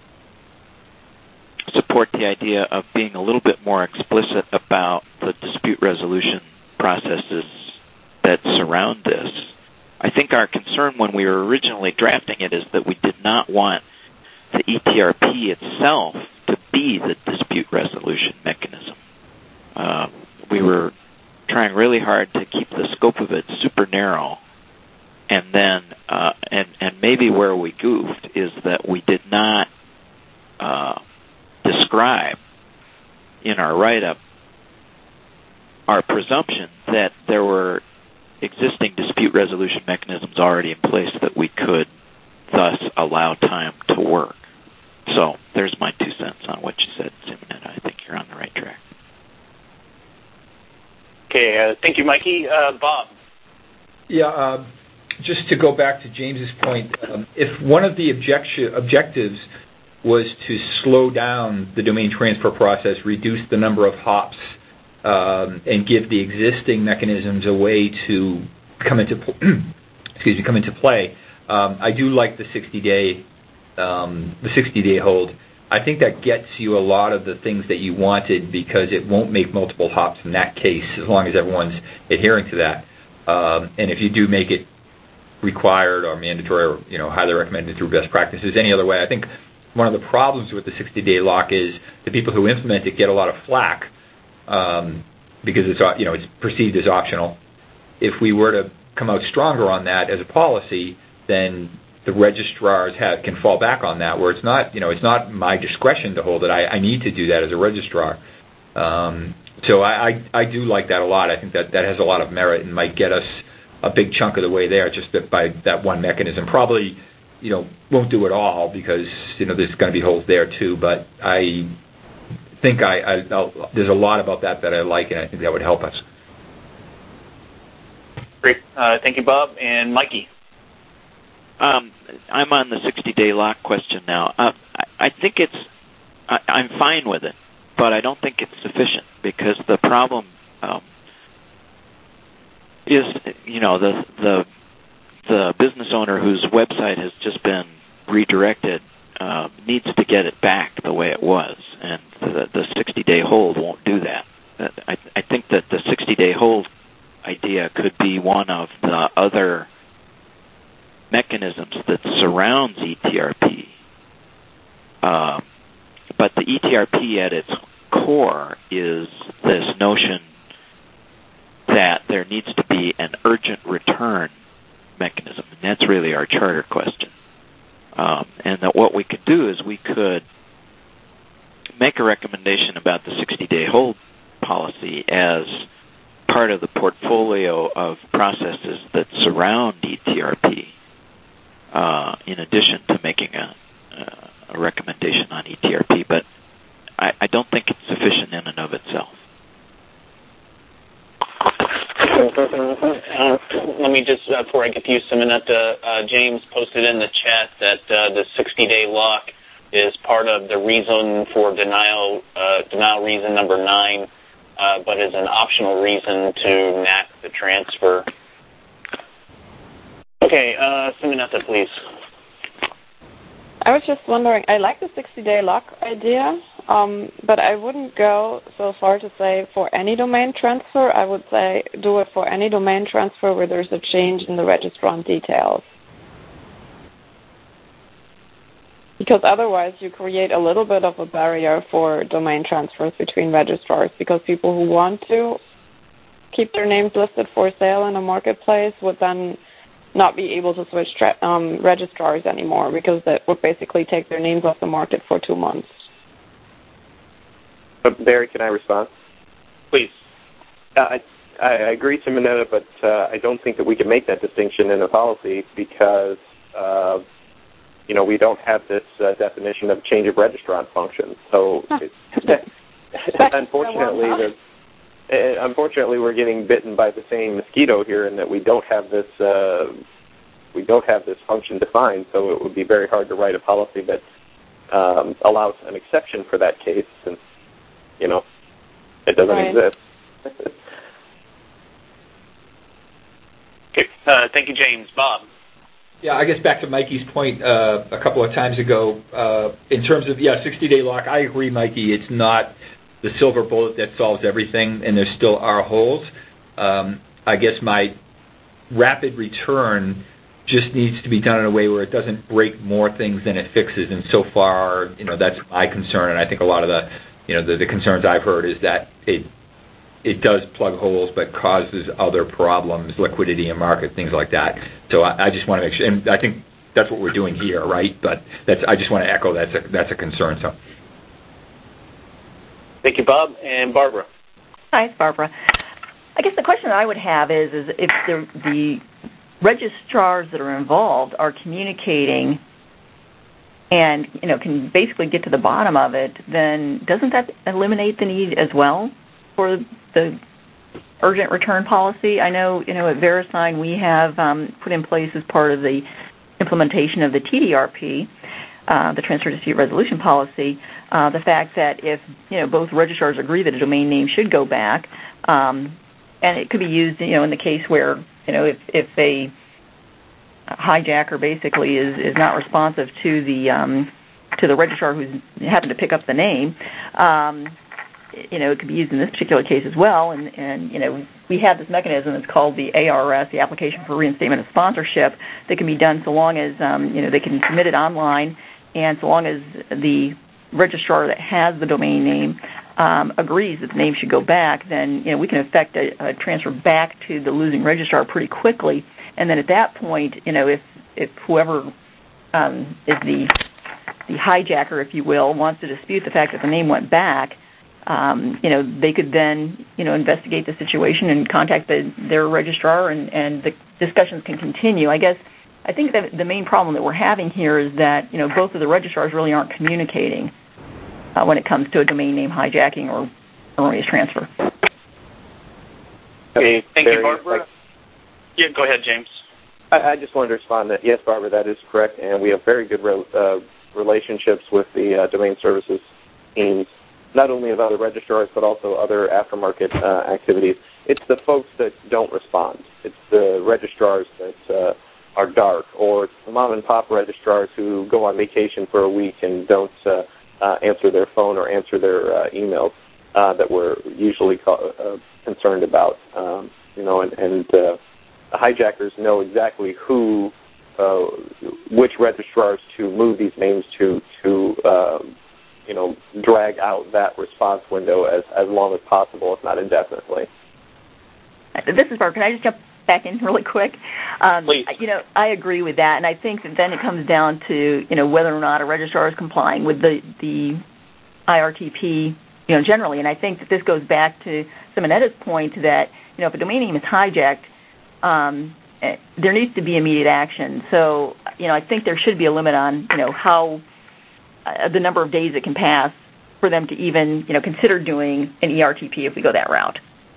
support the idea of being a little bit more explicit about the dispute resolution processes that surround this. I think our concern when we were originally drafting it is that we did not want the E T R P itself to be the dispute resolution mechanism. Uh, we were trying really hard to keep the scope of it super narrow. And then, uh, and, and maybe where we goofed is that we did not uh, describe in our write-up our presumption that there were existing dispute resolution mechanisms already in place that we could thus allow time to work. So there's my two cents on what you said, Simonetta. I think you're on the right track. Okay, uh, thank you, Mikey. Uh, Bob. Yeah, uh, just to go back to James's point, um, if one of the objection, objectives was to slow down the domain transfer process, reduce the number of hops, um, and give the existing mechanisms a way to come into excuse me come into play, um, I do like the sixty day um, the sixty day hold. I think that gets you a lot of the things that you wanted because it won't make multiple hops in that case as long as everyone's adhering to that. Um, and if you do make it required or mandatory or you know highly recommended through best practices any other way, I think one of the problems with the sixty day lock is the people who implement it get a lot of flack um, because it's you know it's perceived as optional. If we were to come out stronger on that as a policy, then the registrars have, can fall back on that, where it's not you know it's not my discretion to hold it. I, I need to do that as a registrar. Um, so I, I I do like that a lot. I think that that has a lot of merit and might get us a big chunk of the way there just by that one mechanism. Probably. You know, won't do it all because you know there's going to be holes there too. But I think I, I I'll, there's a lot about that that I like, and I think that would help us. Great, uh, thank you, Bob and Mikey. Um, I'm on the sixty day lock question now. Uh, I, I think it's I, I'm fine with it, but I don't think it's sufficient because the problem um, is you know the the the business owner whose website has just been redirected uh, needs to get it back the way it was, and the, the sixty day hold won't do that. I, I think that the sixty day hold idea could be one of the other mechanisms that surrounds E T R P. Um, but the E T R P at its core is this notion that there needs to be an urgent return mechanism, and that's really our charter question. Um, and that what we could do is we could make a recommendation about the sixty day hold policy as part of the portfolio of processes that surround E T R P, uh, in addition to making a, a recommendation on E T R P. But I, I don't think it's sufficient in and of itself. Uh, let me just, uh, before I get to you, Simonetta, uh, James posted in the chat that uh, the sixty day lock is part of the reason for denial, uh, denial reason number nine, uh, but is an optional reason to N A C the transfer. Okay, uh, Simonetta, please. I was just wondering, I like the sixty day lock idea, um, but I wouldn't go so far to say for any domain transfer. I would say do it for any domain transfer where there's a change in the registrant details. Because otherwise you create a little bit of a barrier for domain transfers between registrars, because people who want to keep their names listed for sale in a marketplace would then not be able to switch tra- um, registrars anymore, because that would basically take their names off the market for two months. Uh, Barry, can I respond? Please. Uh, I, I agree, Simonetta, but uh, I don't think that we can make that distinction in a policy because, uh, you know, we don't have this uh, definition of change of registrant function. So, huh. it's, unfortunately, the Uh, unfortunately, we're getting bitten by the same mosquito here, in that we don't have this uh, we don't have this function defined. So it would be very hard to write a policy that um, allows an exception for that case, since you know it doesn't right. exist. Okay, uh, thank you, James. Bob. Yeah, I guess back to Mikey's point uh, a couple of times ago, uh, in terms of yeah, sixty day lock. I agree, Mikey. It's not the silver bullet that solves everything, and there still are holes. Um, I guess my rapid return just needs to be done in a way where it doesn't break more things than it fixes. And so far, you know, that's my concern. And I think a lot of the, you know, the, the concerns I've heard is that it it does plug holes, but causes other problems, liquidity in market, things like that. So I, I just want to make sure, and I think that's what we're doing here, right? But that's I just want to echo that's a that's a concern. So. Thank you, Bob. And Barbara. Hi, it's Barbara. I guess the question that I would have is, is if the, the registrars that are involved are communicating and, you know, can basically get to the bottom of it, then doesn't that eliminate the need as well for the urgent return policy. I know, you know, at VeriSign we have um, put in place as part of the implementation of the T D R P, uh, the Transfer Dispute Resolution Policy, uh, the fact that if, you know, both registrars agree that a domain name should go back, um, and it could be used, you know, in the case where, you know, if, if a hijacker basically is, is not responsive to the um, to the registrar who's happened to pick up the name, um, you know, it could be used in this particular case as well. And, and, you know, we have this mechanism that's called the A R S, the Application for Reinstatement of Sponsorship, that can be done so long as, um, you know, they can submit it online, and so long as the registrar that has the domain name um, agrees that the name should go back, then, you know, we can effect a, a transfer back to the losing registrar pretty quickly. And then at that point, you know, if, if whoever um, is the the hijacker, if you will, wants to dispute the fact that the name went back, um, you know, they could then, you know, investigate the situation and contact the, their registrar, and, and the discussions can continue. I guess I think that the main problem that we're having here is that, you know, both of the registrars really aren't communicating uh, when it comes to a domain name hijacking or erroneous transfer. Okay, thank Very you, Barbara. like, yeah, go ahead, James. I, I just wanted to respond that, yes, Barbara, that is correct, and we have very good re- uh, relationships with the uh, domain services teams, not only of other registrars, but also other aftermarket uh, activities. It's the folks that don't respond. It's the registrars that uh, are dark, or it's the mom-and-pop registrars who go on vacation for a week and don't uh, uh, answer their phone or answer their uh, emails uh, that we're usually co- uh, concerned about. Um, you know, and, and uh, the hijackers know exactly who, uh, which registrars to move these names to, to um, you know, drag out that response window as, as long as possible, if not indefinitely. This is Barb. Can I just jump back in really quick? Um, Please. You know, I agree with that, and I think that then it comes down to, you know, whether or not a registrar is complying with the, the I R T P, you know, generally. And I think that this goes back to Simonetta's point that, you know, if a domain name is hijacked, um, there needs to be immediate action. So, you know, I think there should be a limit on, you know, how uh, the number of days it can pass for them to even, you know, consider doing an E R T P if we go that route.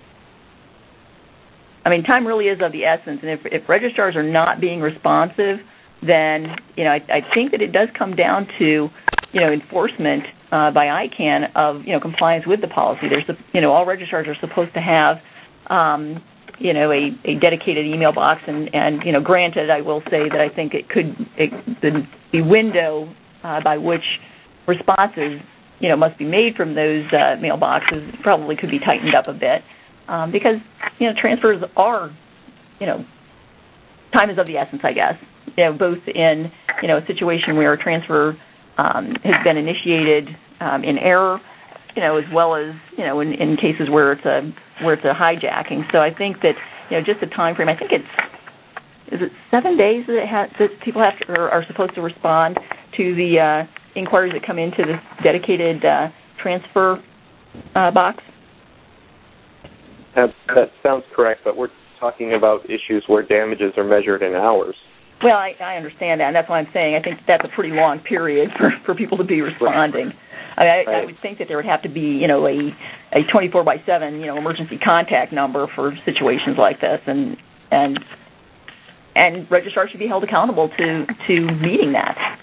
I mean, time really is of the essence, and if, if registrars are not being responsive, then, you know, I, I think that it does come down to, you know, enforcement uh, by I CANN of, you know, compliance with the policy. There's, the, you know, all registrars are supposed to have, um, you know, a, a dedicated email box, and, and, you know, granted, I will say that I think it could, it, the, the window uh, by which responses, you know, must be made from those uh, mailboxes probably could be tightened up a bit. Um, because, you know, transfers are, you know, time is of the essence, I guess, you know, both in, you know, a situation where a transfer um, has been initiated um, in error, you know, as well as, you know, in, in cases where it's a where it's a hijacking. So I think that, you know, just the time frame, I think it's, is it seven days that, it ha- that people have to, or are supposed to respond to the uh, inquiries that come into this dedicated uh, transfer uh, box? That, that sounds correct, but we're talking about issues where damages are measured in hours. Well, I, I understand that, and that's why I'm saying I think that's a pretty long period for, for people to be responding. I mean, I, right. I would think that there would have to be, you know, a, a twenty-four by seven, you know, emergency contact number for situations like this, and and and registrars should be held accountable to, to meeting that.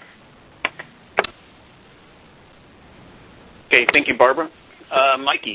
Okay, thank you, Barbara. Uh, Mikey.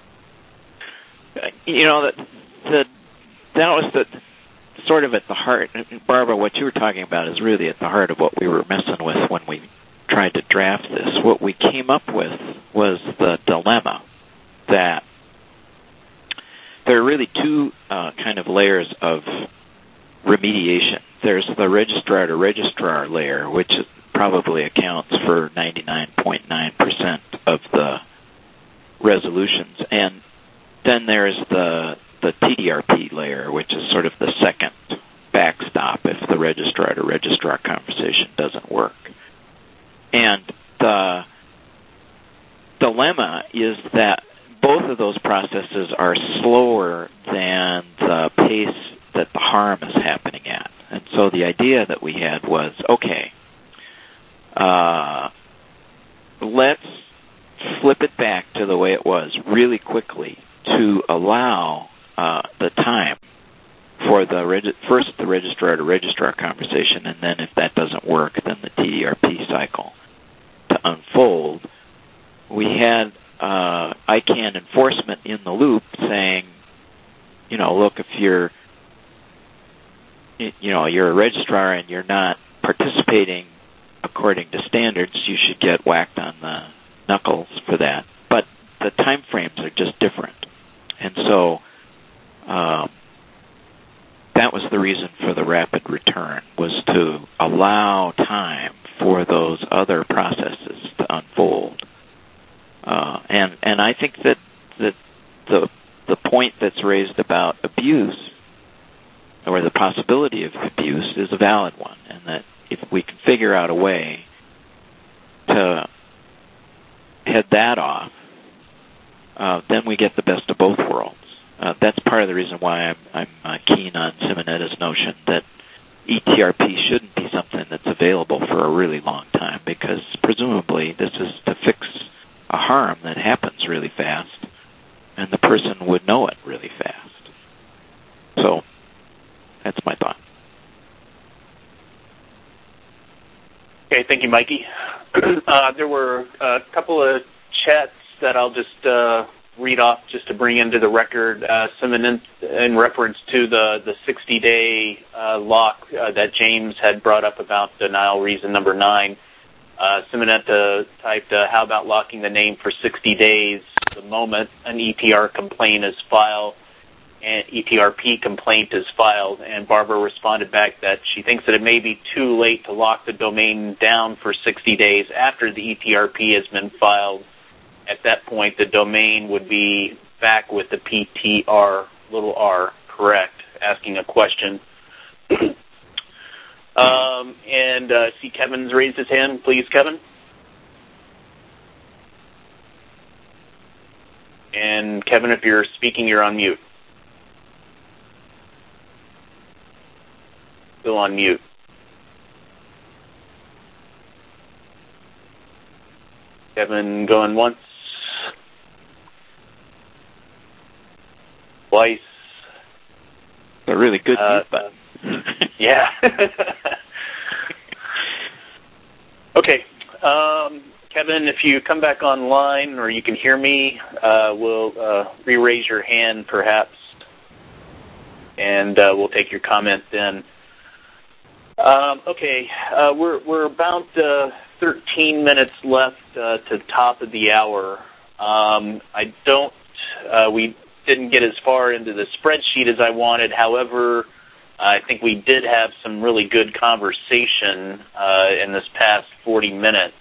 You know, that the that was the sort of at the heart. Barbara, what you were talking about is really at the heart of what we were messing with when we tried to draft this. What we came up with was the dilemma that there are really two uh, kind of layers of remediation. There's the registrar to registrar layer, which probably accounts for ninety-nine point nine percent of the resolutions, and then there's the the T D R P layer, which is sort of the second backstop if the registrar to registrar conversation doesn't work. And the dilemma is that both of those processes are slower than the pace that the harm is happening at. And so the idea that we had was, okay, uh, let's flip it back to the way it was really quickly to allow uh, the time for the regi- first the registrar to registrar conversation, and then if that doesn't work, then the T D R P cycle to unfold. We had uh, I CANN enforcement in the loop saying, you know, look, if you're, you know, you're a registrar and you're not participating according to standards, you should get whacked on the knuckles for that. But the time frames are just different, and so um, that was the reason for the rapid return, was to allow time for those other processes to unfold. Uh, and and I think that that the the point that's raised about abuse, or the possibility of abuse, is a valid one, and that if we can figure out a way to head that off, uh, then we get the best of both worlds. Uh, that's part of the reason why I'm, I'm uh, keen on Simonetta's notion that E T R P shouldn't be something that's available for a really long time, because presumably this is to fix a harm that happens really fast, and the person would know it really fast. So that's my thought. Okay, thank you, Mikey. Uh, there were a couple of chats that I'll just uh, read off just to bring into the record. Uh, some in, in reference to the, the sixty-day uh, lock uh, that James had brought up about denial reason number nine. Uh, Simonetta typed, uh, how about locking the name for sixty days the moment an E T R complaint is filed, and E T R P complaint is filed? And Barbara responded back that she thinks that it may be too late to lock the domain down for sixty days after the E T R P has been filed. At that point, the domain would be back with the P T R little r, correct, asking a question. Um, and uh, see, Kevin's raised his hand. Please, Kevin. And Kevin, if you're speaking, you're on mute. Still on mute. Kevin going once, twice. A really good uh, mute button. Yeah. Okay. Um, Kevin, if you come back online or you can hear me, uh, we'll uh, re-raise your hand perhaps, and uh, we'll take your comment then. Um, okay. Uh, we're we're about uh, thirteen minutes left uh, to the top of the hour. Um, I don't. Uh, we didn't get as far into the spreadsheet as I wanted. However, I think we did have some really good conversation uh, in this past forty minutes.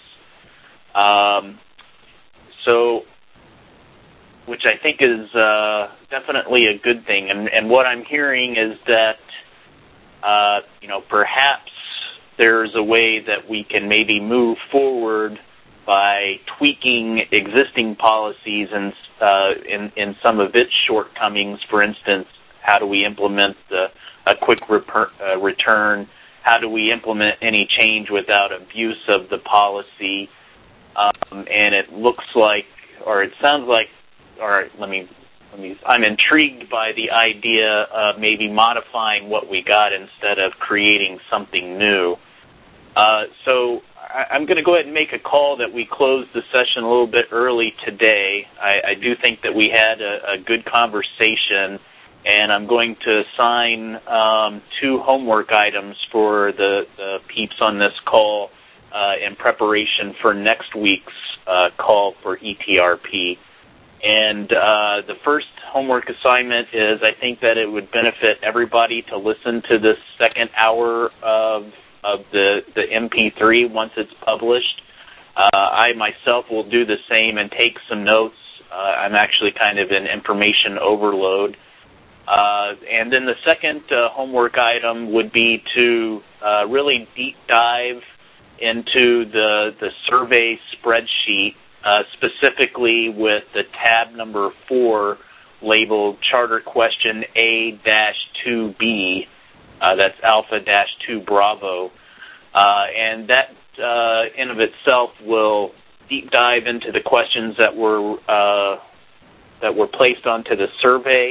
Um, so, which I think is uh, definitely a good thing. And, and what I'm hearing is that, uh, you know, perhaps there's a way that we can maybe move forward by tweaking existing policies and uh, in, in some of its shortcomings. For instance, how do we implement the a quick reper- uh, return? How do we implement any change without abuse of the policy? Um, and it looks like, or it sounds like, all right, let me, let me, I'm intrigued by the idea of maybe modifying what we got instead of creating something new. Uh, so I, I'm going to go ahead and make a call that we close the session a little bit early today. I, I do think that we had a, a good conversation, and I'm going to assign um, two homework items for the, the peeps on this call uh, in preparation for next week's uh, call for E T R P. And uh, the first homework assignment is, I think that it would benefit everybody to listen to this second hour of of the, the M P three once it's published. Uh, I myself will do the same and take some notes. Uh, I'm actually kind of in information overload. Uh, and then the second uh, homework item would be to uh, really deep dive into the the survey spreadsheet, uh, specifically with the tab number four labeled Charter Question A two B. Uh, that's Alpha two Bravo. Uh, and that uh, in of itself will deep dive into the questions that were uh, that were placed onto the survey.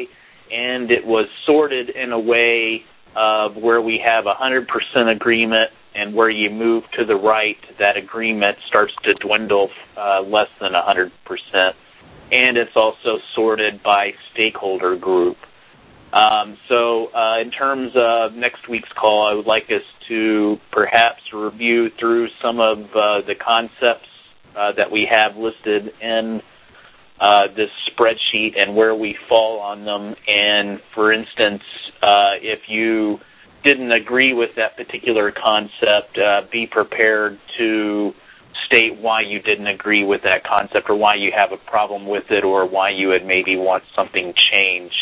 and it was sorted in a way of where we have one hundred percent agreement, and where you move to the right, that agreement starts to dwindle uh, less than one hundred percent. And it's also sorted by stakeholder group. Um, so uh, in terms of next week's call, I would like us to perhaps review through some of uh, the concepts uh, that we have listed in uh, this spreadsheet and where we fall on them. And, for instance, uh, if you didn't agree with that particular concept, uh, be prepared to state why you didn't agree with that concept, or why you have a problem with it, or why you would maybe want something changed.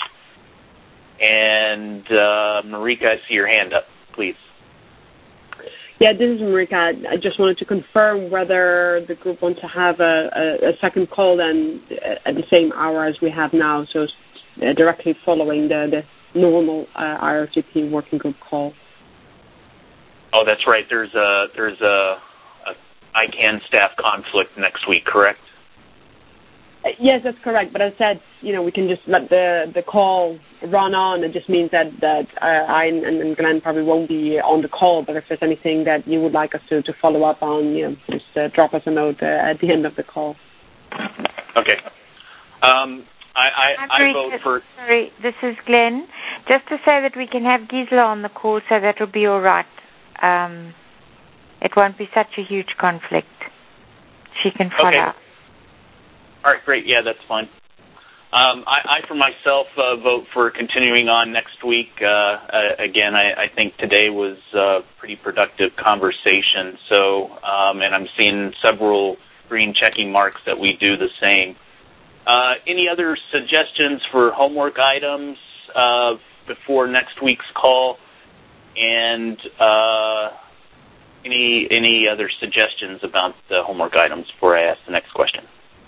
And uh, Marika, I see your hand up, please. Yeah, this is Marika. I just wanted to confirm whether the group wants to have a, a, a second call then at the same hour as we have now, so uh, directly following the, the normal uh, I R T P working group call. Oh, that's right. There's a there's a, a I CANN staff conflict next week, correct? Uh, yes, that's correct. But I said, you know, we can just let the, the call run on. It just means that that uh, I and, and Glenn probably won't be on the call. But if there's anything that you would like us to, to follow up on, you know, just uh, drop us a note uh, at the end of the call. Okay. Um, I, I, I vote for... Sorry, this is Glenn. Just to say that we can have Gisela on the call, so that will be all right. Um, it won't be such a huge conflict. She can follow okay. up. All right, great. Yeah, that's fine. Um, I, I, for myself, uh, vote for continuing on next week. Uh, uh, again, I, I think today was a pretty productive conversation. So, um, and I'm seeing several green checking marks that we do the same. Uh, any other suggestions for homework items uh, before next week's call? And uh, any any other suggestions about the homework items before I ask the next question?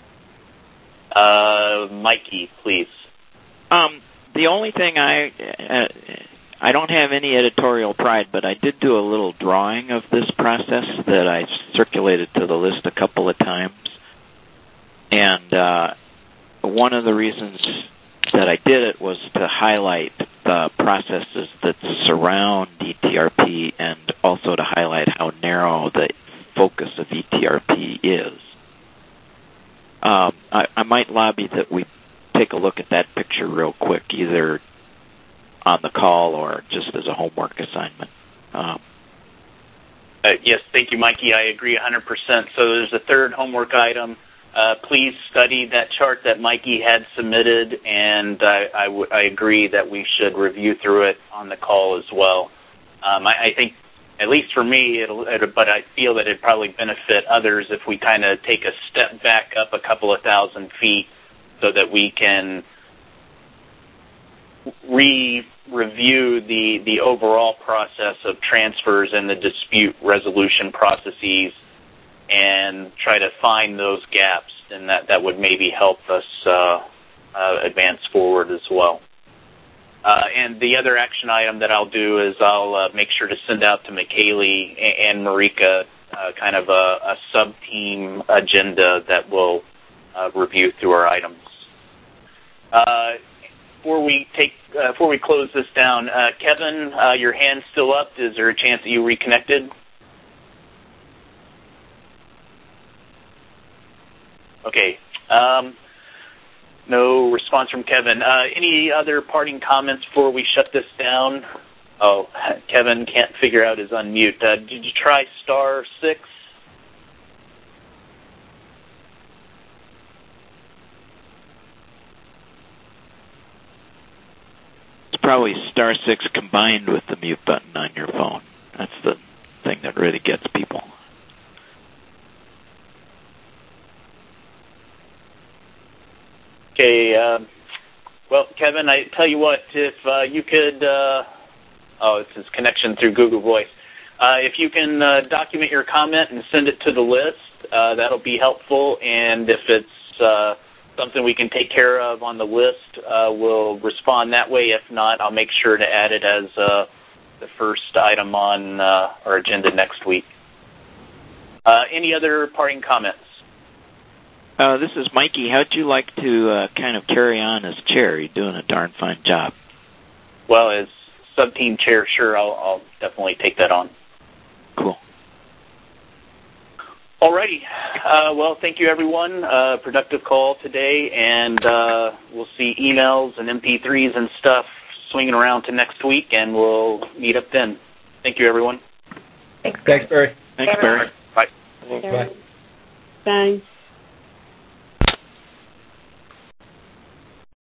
Uh, Mikey, please. Um, the only thing I uh, I don't have any editorial pride, but I did do a little drawing of this process that I circulated to the list a couple of times, and uh, one of the reasons that I did it was to highlight the processes that surround E T R P, and also to highlight how narrow the focus of E T R P is. Um, I, I might lobby that we take a look at that picture real quick, either on the call or just as a homework assignment. Um, uh, yes, thank you, Mikey. I agree one hundred percent. So there's a third homework item. Uh, please study that chart that Mikey had submitted, and I, I, w- I agree that we should review through it on the call as well. Um, I, I think, at least for me, it'll, it'll, but I feel that it'd probably benefit others if we kind of take a step back up a couple of thousand feet so that we can re-review the, the overall process of transfers and the dispute resolution processes and try to find those gaps, and that, that would maybe help us uh, uh, advance forward as well. Uh, and the other action item that I'll do is I'll uh, make sure to send out to McKaylee and Marika uh, kind of a, a sub-team agenda that we'll uh, review through our items. Uh, before we take, uh, before we close this down, uh, Kevin, uh, your hand's still up. Is there a chance that you reconnected? Okay. Um, no response from Kevin. Uh, any other parting comments before we shut this down? Oh, Kevin can't figure out his unmute. Uh, did you try star six? It's probably star six combined with the mute button on your phone. That's the thing that really gets people. Okay, uh, well, Kevin, I tell you what, if uh, you could, uh, oh, it's his connection through Google Voice. Uh, if you can uh, document your comment and send it to the list, uh, that'll be helpful. And if it's uh, something we can take care of on the list, uh, we'll respond that way. If not, I'll make sure to add it as uh, the first item on uh, our agenda next week. Uh, any other parting comments? Uh, this is Mikey. How'd you like to uh, kind of carry on as chair? You're doing a darn fine job. Well, as sub-team chair, sure, I'll, I'll definitely take that on. Cool. Alrighty. Uh, well, thank you, everyone. Uh, productive call today, and uh, we'll see emails and M P threes and stuff swinging around to next week, and we'll meet up then. Thank you, everyone. Thanks, Thanks, Barry. Thanks, Barry. Bye. Bye. Thanks.